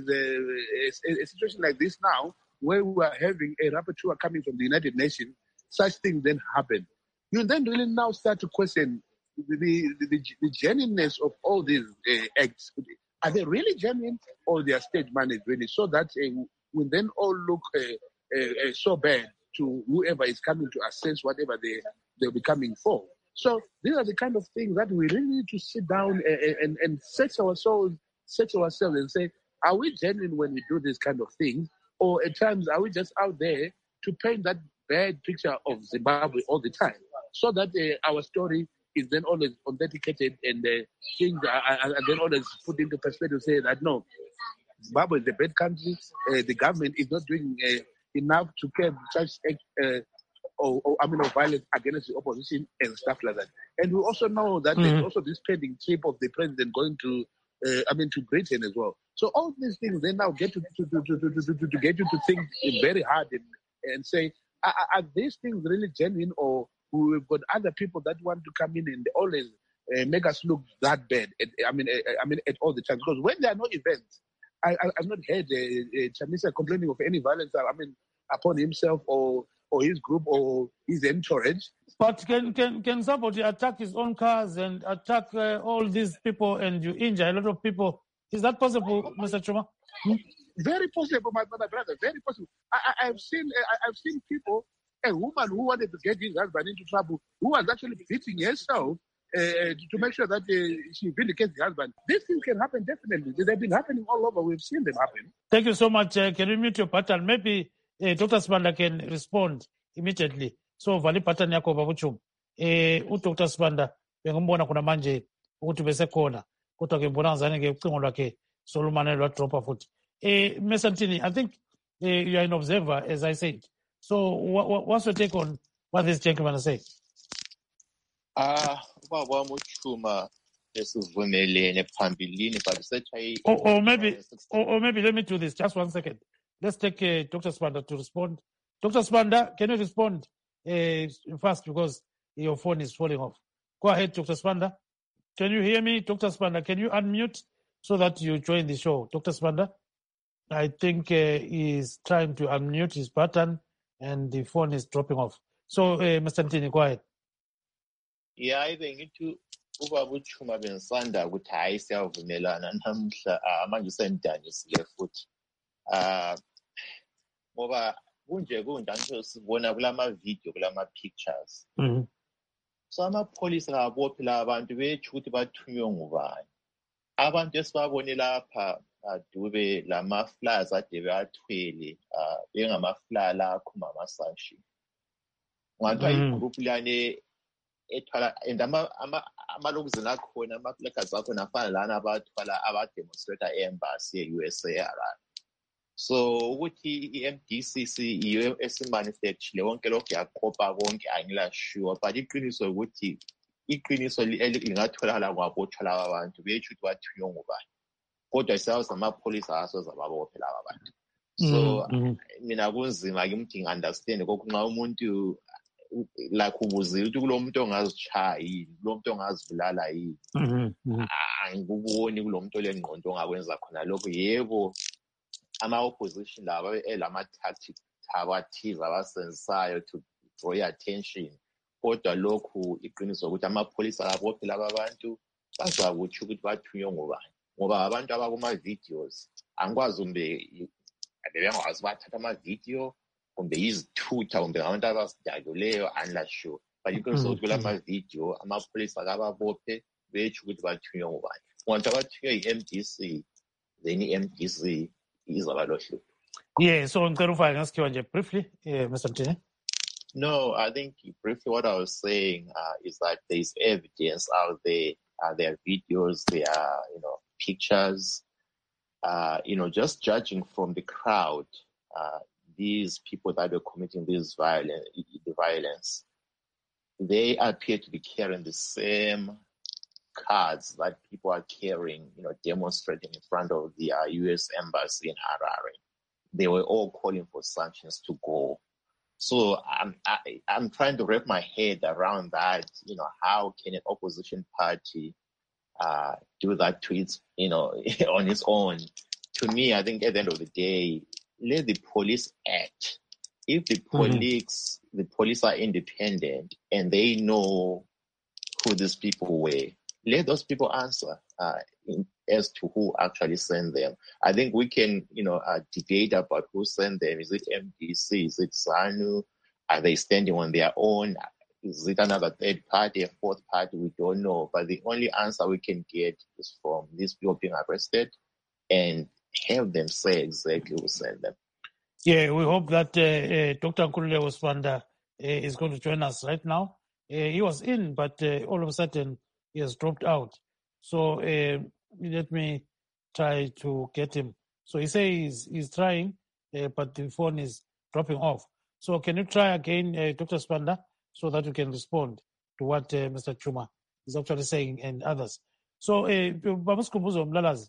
Speaker 6: a, a, a situation like this now, where we are having a rapporteur coming from the United Nations, such things then happen. You then really now start to question the, the, the, the genuineness of all these uh, acts. Are they really genuine or they are stage managed really? So that uh, we then all look uh, uh, uh, so bad to whoever is coming to assess whatever they, they'll be coming for. So these are the kind of things that we really need to sit down and, and, and search ourselves, search ourselves and say, are we genuine when we do this kind of things? Or at times, are we just out there to paint that bad picture of Zimbabwe all the time? So that uh, our story is then always authenticated and uh, things are, are, are then always put into perspective, say that no, Zimbabwe is a bad country, uh, the government is not doing uh, enough to curb such uh, Or, or I mean, of violence against the opposition and stuff like that. And we also know that mm-hmm. there's also this pending trip of the president going to, uh, I mean, to Britain as well. So all these things they now get to to to to, to, to, to get you to think very hard and, and say, are, are these things really genuine, or we've got other people that want to come in and always uh, make us look that bad? At, I mean, uh, I mean, at all the time, because when there are no events, I, I I've not heard uh, uh, Chamisa complaining of any violence. I mean, upon himself or. or his group or his entourage,
Speaker 1: But can can can somebody attack his own cars and attack uh, all these people and you injure a lot of people? Is that possible, Mister Chuma?
Speaker 6: Hmm? Very possible, my, my brother. Very possible. I, I, I've seen I, I've seen people, a woman who wanted to get his husband into trouble, who was actually beating herself uh, to make sure that uh, she vindicates the husband. These things can happen definitely. They've been happening all over. We've seen them happen.
Speaker 1: Thank you so much. Uh, can you mute your pattern? Maybe uh, Doctor Sibanda can respond immediately. So vali pattern yako babuchum. Eh, uDoctor Sibanda bengimbona kuna manje ukuthi bese khona. Kodwa ke ngibona ngazane ke ucingo lwakhe solumane lwa dropa futhi. Eh, Mesantini, I think uh, you are an observer, as I said. So what, what, what's your take on what this gentleman is saying?
Speaker 2: Ah, ubaba uChuma esivumelene phambilini but sethi
Speaker 1: or, or maybe or, or maybe let me do this just one second. Let's take uh, Doctor Sibanda to respond. Doctor Sibanda, can you respond uh, fast because your phone is falling off? Go ahead, Doctor Sibanda. Can you hear me, Doctor Sibanda? Can you unmute so that you join the show, Doctor Sibanda? I think uh, he's trying to unmute his button and the phone is dropping off. So, uh, Mister Ntini, go ahead.
Speaker 2: Yeah, I think into ubaba uChuma bensanda ukuthi hayi siyavumelana namhla manje sendanisile futhi. Ah, ngoba kunje kunjani sibona kulama video kulama pictures.
Speaker 1: Mhm.
Speaker 2: So amapholisa kabophi la abantu bethu ukuthi bathunywe ngubani. Abantu esibabone lapha Dube lama flyers ade beathwele ah bengama flyer la akhuma ama sanction. Ngathiwa igroup lane ethwala and ama amalokuzini akhona ama placards akhona afana lana abathwala aba demonstrator embassy ye-U S A ara. So ukuthi i-M D C C iyo esimanufacture wonke lokho yaqopa konke angila sure but iqiniso ukuthi iqiniso lingatholakala kwabotshwa laba abantu bethu ukuthi bathunywe ngubani. Kodwa siyazi amapholisa asoza babophe laba abantu. So mina kunzima ke umthi understand kokunxa umuntu like ubuzile ukuthi kulomuntu ongazichaya yini kulomuntu ongazibulala yini angikuboni kulomuntu olengqondo ongakwenza khona lokho. Yebo ama opposition laba elama tactics abathize abasensayo to draw your attention, kodwa lokhu iqiniso ukuthi amapholisa labophe laba abantu bazakuthi ukuthi bathunywe ngobani ngoba abantu abakuma videos angikwazi umbe abengwazi bathatha ama video kumbe izithutha kumbe abantu abasidakuleyo anlasho but iqiniso ukuthi kulama video amapholisa akababophe bethu ukuthi bathunywe ngobani. Ngoba bathunywe i-M D C then i-M D C izaba lohlupho.
Speaker 1: Yeah, so ngicela ufake ngasikhiwa nje briefly, uh, Mister Ntini.
Speaker 2: No, I think briefly what I was saying uh, is that there is evidence out there. Uh, there are videos, there are, you know, pictures. Uh, you know, just judging from the crowd, uh, these people that are committing this violence, the violence, they appear to be carrying the same cards that people are carrying, you know, demonstrating in front of the uh, U S embassy in Harare. They were all calling for sanctions to go. So I'm I, I'm trying to wrap my head around that. You know, how can an opposition party uh, do that to its, you know, on its own? To me, I think at the end of the day, let the police act. If the police mm-hmm. the police are independent and they know who these people were, let those people answer uh, in, as to who actually sent them. I think we can, you know, uh, debate about who sent them. Is it M D C? Is it ZANU? Are they standing on their own? Is it another third party, a fourth party? We don't know. But the only answer we can get is from these people being arrested and have them say exactly who sent them.
Speaker 1: Yeah, we hope that uh, uh, Doctor Nkululeko Sibanda uh, is going to join us right now. Uh, he was in, but uh, all of a sudden he has dropped out. So uh, let me try to get him. So he says he's, he's trying, uh, but the phone is dropping off. So can you try again, uh, Doctor Sibanda, so that you can respond to what uh, Mister Chuma is actually saying and others. So, Baba Skumbuzo Mlalazi,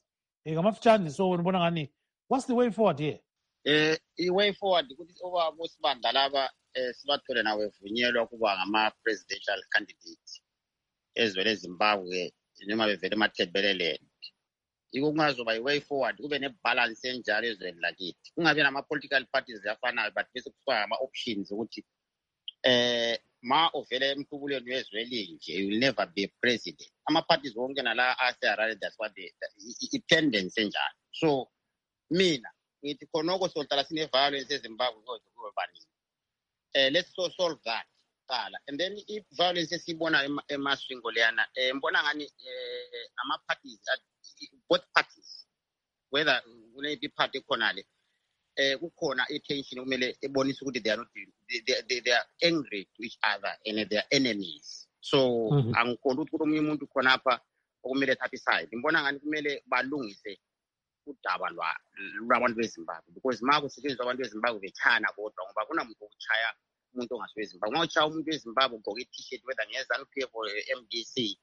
Speaker 1: so what's the way forward here?
Speaker 3: Eh, the way forward, over most Bandalava, Swato and our Funyelo, who are my presidential candidate, as well as Zimbabwe, you know, very much better. You must by way forward, even a balance and Jarez and like it. You have political parties, they are fine, but basically, my options, which uh, ma ovele mkhubulweni wezwe nje, you will never be president. Ama parties wonke nala ase-Harare, that's what they, i-tendency enjalo. So mina ngithi khonoko sohlala sine-violence eZimbabwe kodwa kube baningi. Uh, let's so solve that. And then if violence esibona emaswingo leyana, mbona ngani ama parties, both parties, whether kuneyiphi party khonale, eh kukhona intention kumele ebonisa ukuthi they are not they, they, they are angry to each other and they are enemies. So angikhona ukuthi omunye umuntu khonapha okumele thathe side. Mbona ngani kumele balungise udaba lwa lwabantu beZimbabwe, because mako kusetshenziswa abantu beZimbabwe bechana kodwa ngoba kunamuntu okuchaya umuntu ongasiwe eZimbabwe. Ngokuchaya umuntu weZimbabwe ugqoka i-t-shirt whether ngeZANU P F or M D C,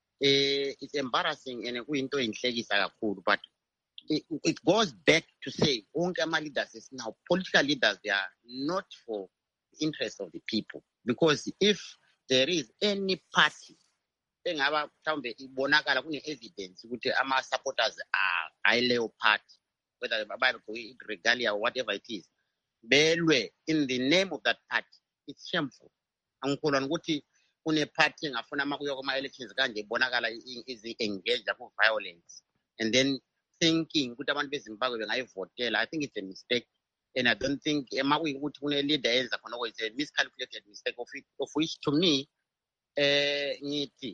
Speaker 3: eh it's embarrassing and kuyinto enhlekisa kakhulu. But it, it goes back to say wonke ama leaders is now political leaders, they are not for the interest of the people, because if there is any party engaba mhlawumbe ibonakala kune evidence ukuthi ama supporters are ayileyo party, whether bayagqoka regalia or whatever it is, belwe in the name of that party, it's shameful. Angikholwa ukuthi kune party engafuna makuyo kuma elections kanje ibonakala is engaged ku violence and then thinking ukuthi abantu beZimbabwe bengayivotela. I think it's a mistake, and I don't think emakuyi ukuthi kune leader yenza khona it's a miscalculated mistake of, it, of which to me eh ngithi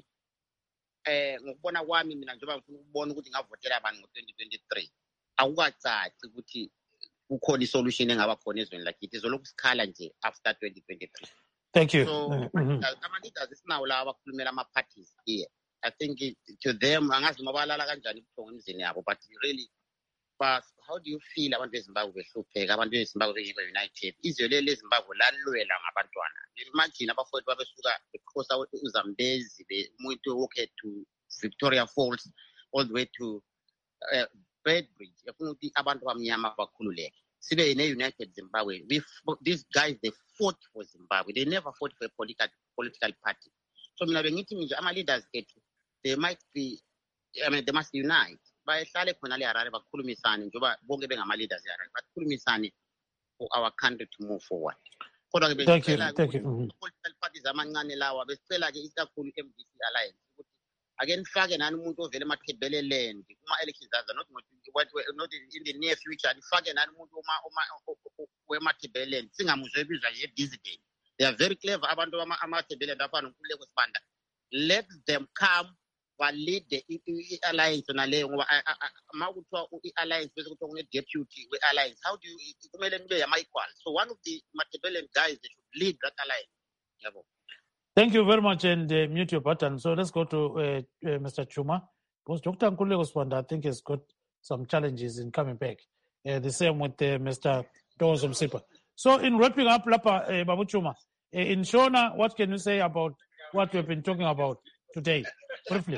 Speaker 3: eh ngokubona kwami mina njengoba ngifuna ukubona ukuthi ngavotela abantu ngo twenty twenty-three, akukacaci ukuthi kukhona isolution engaba khona ezweni lakithi, izolokusikhala nje after twenty twenty-three.
Speaker 1: Thank you.
Speaker 3: So ama leaders isinawo la abakhulumela ama parties here, I think it, to them angazi mabalala kanjani kuthonga emzini yabo, but really, but how do you feel abantu beZimbabwe behlupheka, abantu beZimbabwe beyibe united, izwe leli leZimbabwe lalwela ngabantwana. Imagine abafowethu babesuka across uZambezi bemuntu walk to Victoria Falls all the way to uh, Bedbridge, efuna ukuthi abantu bamnyama bakhululeke. Sibe in a united Zimbabwe. We, these guys, they fought for Zimbabwe. They never fought for a political political party. So mina bengithi nje ama leaders ethu, they might be, I mean, they must unite. Bayehlale khona le Harare bakhulumisane njoba bonke bengama leaders eHarare, bakhulumisane for our country to move forward. Kodwa ke besicela political parties amancane lawa besicela ke isikakhulu M D C Alliance ukuthi ake nifake nani umuntu ovele emathebele land kuma elections aza, not not in the near future, nifake nani umuntu uma uma wemathebele land singamuzwe ebizwa nje dissident. They are very clever abantu amathebele lapha nokhulule kwesibanda. Let them come but lead the alliance naleyo ngoba makuthiwa i-alliance bese kuthiwa kune deputy we-alliance, how do you kumele nibe yama equal? So one of the Machiavellian guys, they should lead that alliance. Yabo.
Speaker 1: Thank you very much, and uh, mute your button. So let's go to uh, uh, Mister Chuma, because Doctor Nkululeko Sibanda, I think, has got some challenges in coming back. Uh, the same with uh, Mister Thokoza Msipa. So in wrapping up, Lapa uh, Babu Chuma, uh, in Shona, what can you say about what we've been talking about today, briefly?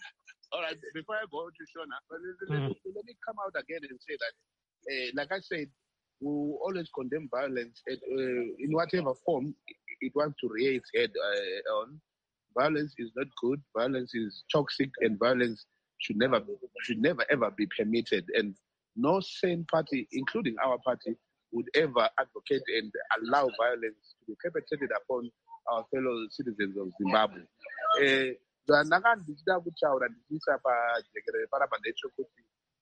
Speaker 6: All right, before I go to Shona, let, mm. let me come out again and say that, uh, like I said, we always condemn violence at, uh, in whatever form it wants to rear its head uh, on. Violence is not good. Violence is toxic, and violence should never, should never ever be permitted. And no sane party, including our party, would ever advocate and allow violence to be perpetrated upon our fellow citizens of Zimbabwe. Uh, ndakandida kutaura ndichiisa pajekerere panapa ndechekuti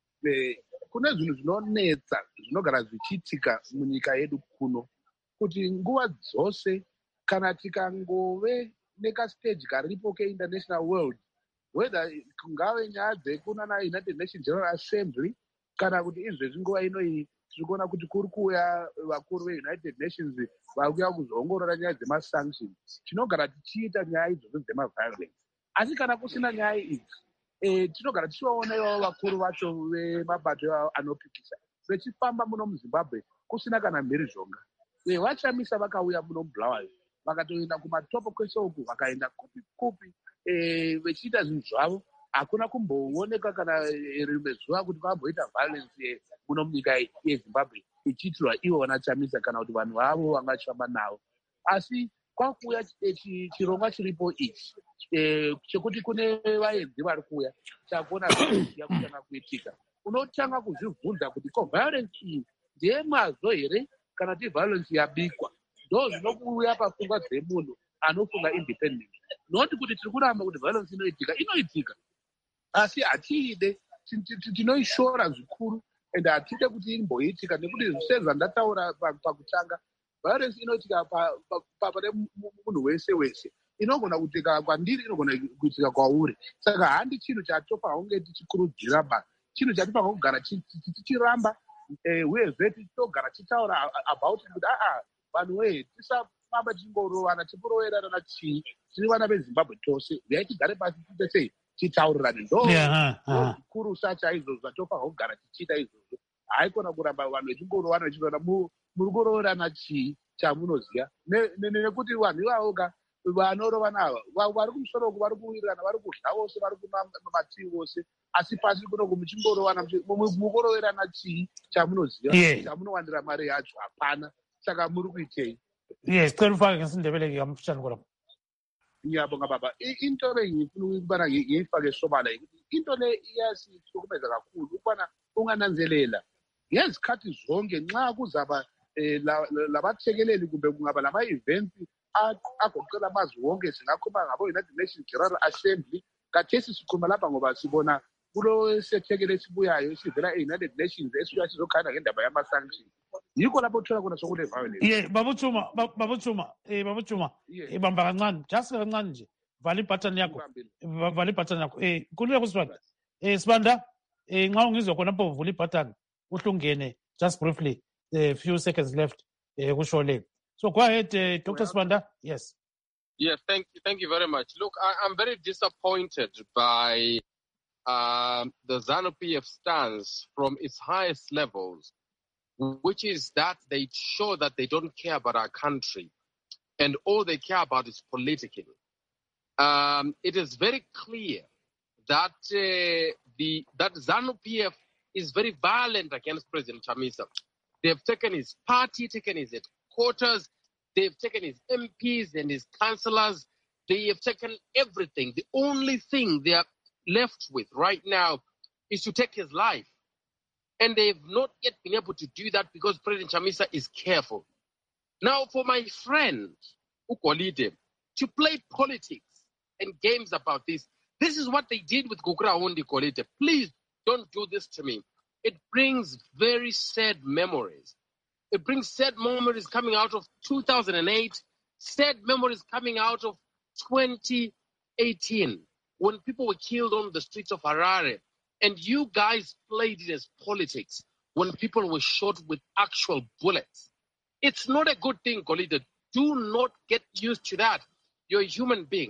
Speaker 6: kune zvinhu zvinonetsa zvinogara zvichiitika munyika yedu kuno, kuti nguva dzose kana tikangove nekastage karipo keinternational world, whether kungave nyaya dzekunana United Nations General Assembly kana kuti izvezvi nguva inoyi tiri kuona kuti kuri kuuya vakuru veUnited Nations vakuya kuzoongorora nyaya dzemasanctions. Tinogara tichiita nyaya idzodzo dzemaviolence, asi kana kusina nyaya idzi eh tinogara tichivaona ivo vakuru vacho vemabato anopikisa vechifamba muno muZimbabwe kusina kana mhirizhonga. Eh vachamisa vakauya muno muBulawayo vakatoenda kumatopo kwese uku vakaenda kupi kupi eh vechiita zvinhu zvavo, hakuna kumbooneka kana rimwe zuva kuti vamboita violence muno munyika yeZimbabwe ichiitirwa ivo vanachamisa kana kuti vanhu vavo vangachifamba navo. Asi kwakuuya chirongwa chiripo ichi chekuti kune vaenzi vari kuuya takuona zviya kutanga kuitika, unotanga kuzvibvunza kuti ko violence iyi ndeyemazvo here kana kuti violence yabikwa. Ndo zvinokuuya papfungwa dzemunhu, anofunga independence. Not kuti tiri kuramba kuti violence inoitika, inoitika. Asi hatiide, tinoishora zvikuru and hatide kuti imboitika nekuti sezvandataura pakutanga, violence inoitika pane munhu wese wese. Inogona kuitika kwandiri, inogona kuitika kwauri. Saka handi chinhu chatofanira kunge tichikurudzira basi. Chinhu chatofanira kugara tichiramba uyezve tichitogara tichitaura about kuti aa vanhu wee tisafamba tichingorowana tichiroverana chii, tiri vana veZimbabwe tose, uyai tigare pasi tiite sei titaurirane. Ndo zvikuru sacha izvozvo zvatofanira kugara tichiita izvozvo. Haikona kuramba vanhu vechingorowana vechinoona muri kuroverana chii chamunoziva, nekuti vanhu ivavoga vanorovana ava vari kumusoro uku vari kuwirirana, vari kudya vose, vari kunwa matii vose, asi pasi kunoku muchingorovana mukoroverana chii chamunoziva, chamunowandira mari yacho hapana. Saka muri kuitei?
Speaker 1: Yes, cela ufake ngesindebele kamfishane kodwa.
Speaker 6: Ngiyabonga baba. Into le ngifuna ukubana ngiyifake sobala ukuthi into le iyasihlukumeza kakhulu ukubana ungananzelela ngezikhathi zonke nxa kuzaba labathekeleli kumbe kungaba lama events agoqela amazwe wonke, singakhuluma ngabo United Nations General Assembly. Kathesi sikhuluma lapha ngoba sibona kulo sethekele esibuyayo esivela e-United Nations esifika sizokhanda ngendaba yama-sanction. Yikho lapho uthola khona sokule violence.
Speaker 1: Yeah, Babuchuma, Babuchuma, eh Babuchuma, ibamba kancane, just kancane nje. Vali pattern yakho. Vali pattern yakho. Eh kulule kusibanda. Eh Sibanda, eh nxa ungizwa khona lapho vuli pattern, uhlungene just briefly, a few seconds left eh kushole. So go ahead, uh, Doctor Sibanda. Yes.
Speaker 5: Yes, thank you, thank you very much. Look, I, I'm very disappointed by uh, the ZANU-P F stance from its highest levels, which is that they show that they don't care about our country, and all they care about is political. Um, it is very clear that uh, the that ZANU-P F is very violent against President Chamisa. They have taken his party, taken his headquarters, they've taken his M Ps and his councillors, they have taken everything. The only thing they are left with right now is to take his life. And they've not yet been able to do that because President Chamisa is careful. Now, for my friend, Ukolide, to play politics and games about this, this is what they did with Gukura Hundi Kolide. Please don't do this to me. It brings very sad memories. It brings sad memories coming out of two thousand eight, sad memories coming out of twenty eighteen, when people were killed on the streets of Harare. And you guys played it as politics when people were shot with actual bullets. It's not a good thing, Kolide. Do not get used to that. You're a human being.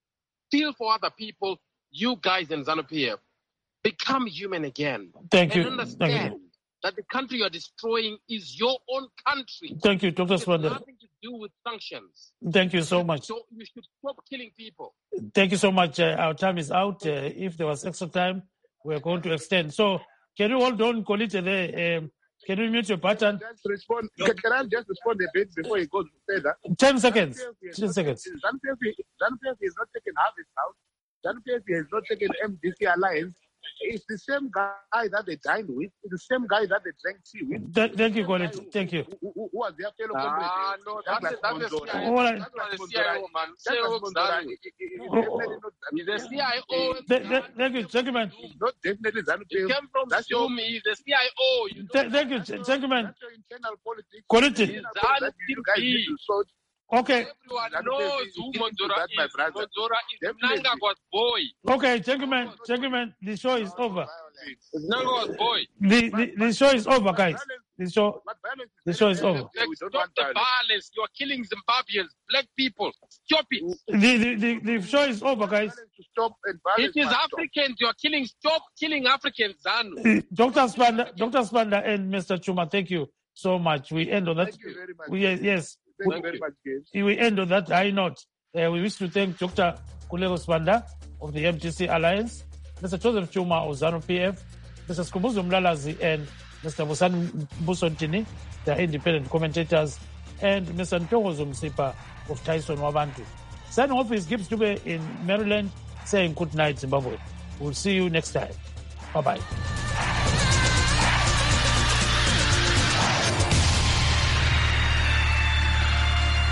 Speaker 5: Feel for other people. You guys in ZANU-P F, become human again.
Speaker 1: Thank
Speaker 5: and
Speaker 1: you.
Speaker 5: Understand
Speaker 1: Thank you.
Speaker 5: that the country you're destroying is your own country.
Speaker 1: Thank you, Doctor
Speaker 5: It has
Speaker 1: Sibanda.
Speaker 5: nothing to do with sanctions.
Speaker 1: Thank you so much.
Speaker 5: So you should stop killing people.
Speaker 1: Thank you so much. Uh, our time is out. Uh, if there was extra time, we're going to extend. So can you hold on, Kolite there? Um, can you mute your button?
Speaker 6: Just respond. Can, can I just respond a bit before he goes further?
Speaker 1: Ten seconds.
Speaker 6: ZANU-P F
Speaker 1: Ten seconds.
Speaker 6: ZANU-P F is not taking Harvest House. ZANU-P F has not taken M D C Alliance. It's the same guy that they dined with. It's the same guy that they drank tea with.
Speaker 1: Th- thank you, Kolite. Thank you.
Speaker 6: Who, who, who was their fellow comrade?
Speaker 5: Ah, no, that's,
Speaker 6: Douglas
Speaker 5: that's the
Speaker 6: Mondora.
Speaker 5: C I O.
Speaker 1: All right.
Speaker 5: That's the C I O, man. C I O
Speaker 6: Douglas Mondora
Speaker 5: ZANU.
Speaker 6: is- is- is
Speaker 1: Oh,
Speaker 6: definitely not
Speaker 5: He's the
Speaker 6: ZANU-P F.
Speaker 5: C I O.
Speaker 1: Th- th- thank you, gentlemen.
Speaker 6: He's not definitely
Speaker 5: He
Speaker 6: ZANU-P F.
Speaker 5: came from
Speaker 6: That's your,
Speaker 5: Zoom. He's the C I O. You know
Speaker 1: Th- thank you,
Speaker 6: that's your,
Speaker 1: gentlemen.
Speaker 6: that's your internal politics.
Speaker 1: Quality.
Speaker 6: Internal politics that you guys need to sort.
Speaker 1: Okay,
Speaker 5: everyone
Speaker 6: ZANU-P F
Speaker 5: knows
Speaker 6: is
Speaker 5: who
Speaker 6: into
Speaker 5: Monzora
Speaker 6: that, my
Speaker 5: is.
Speaker 6: brother.
Speaker 5: Monzora is
Speaker 6: Definitely.
Speaker 5: Mnangagwa's boy.
Speaker 1: okay, gentlemen, gentlemen. The show is over.
Speaker 5: Mnangagwa's boy.
Speaker 1: The, the the show is over, guys. The show.
Speaker 6: But violence
Speaker 1: The
Speaker 6: is
Speaker 1: show
Speaker 6: very
Speaker 1: is
Speaker 6: bad.
Speaker 1: over.
Speaker 5: Like,
Speaker 6: We don't
Speaker 5: stop
Speaker 6: want
Speaker 5: the
Speaker 6: violence.
Speaker 5: violence. You are killing Zimbabweans, black people. Stop it.
Speaker 1: The the, the, the show is over, guys.
Speaker 6: Violence to stop and
Speaker 5: It
Speaker 6: violence
Speaker 5: is
Speaker 6: must stop.
Speaker 5: Africans you are killing. Stop killing Africans, ZANU.
Speaker 1: Uh, Doctor Spanda, Doctor Spanda, and Mister Chuma, thank you so much. We end on that.
Speaker 6: Thank you very much.
Speaker 1: We, yes,
Speaker 6: Thank
Speaker 1: we,
Speaker 6: you very much, James.
Speaker 1: we end on that high note. Uh, we wish to thank Doctor Kulego Spanda of the M T C Alliance, Mister Joseph Chuma of ZANU-P F, Mister Skumbuzo Mlalazi, and Mister Musani Mbusontini, the independent commentators, and Mister Ntokozo Msipa of Tyson Wabantu. Signing off is Gibbs Dube in Maryland, saying good night, Zimbabwe. We'll see you next time. Bye-bye.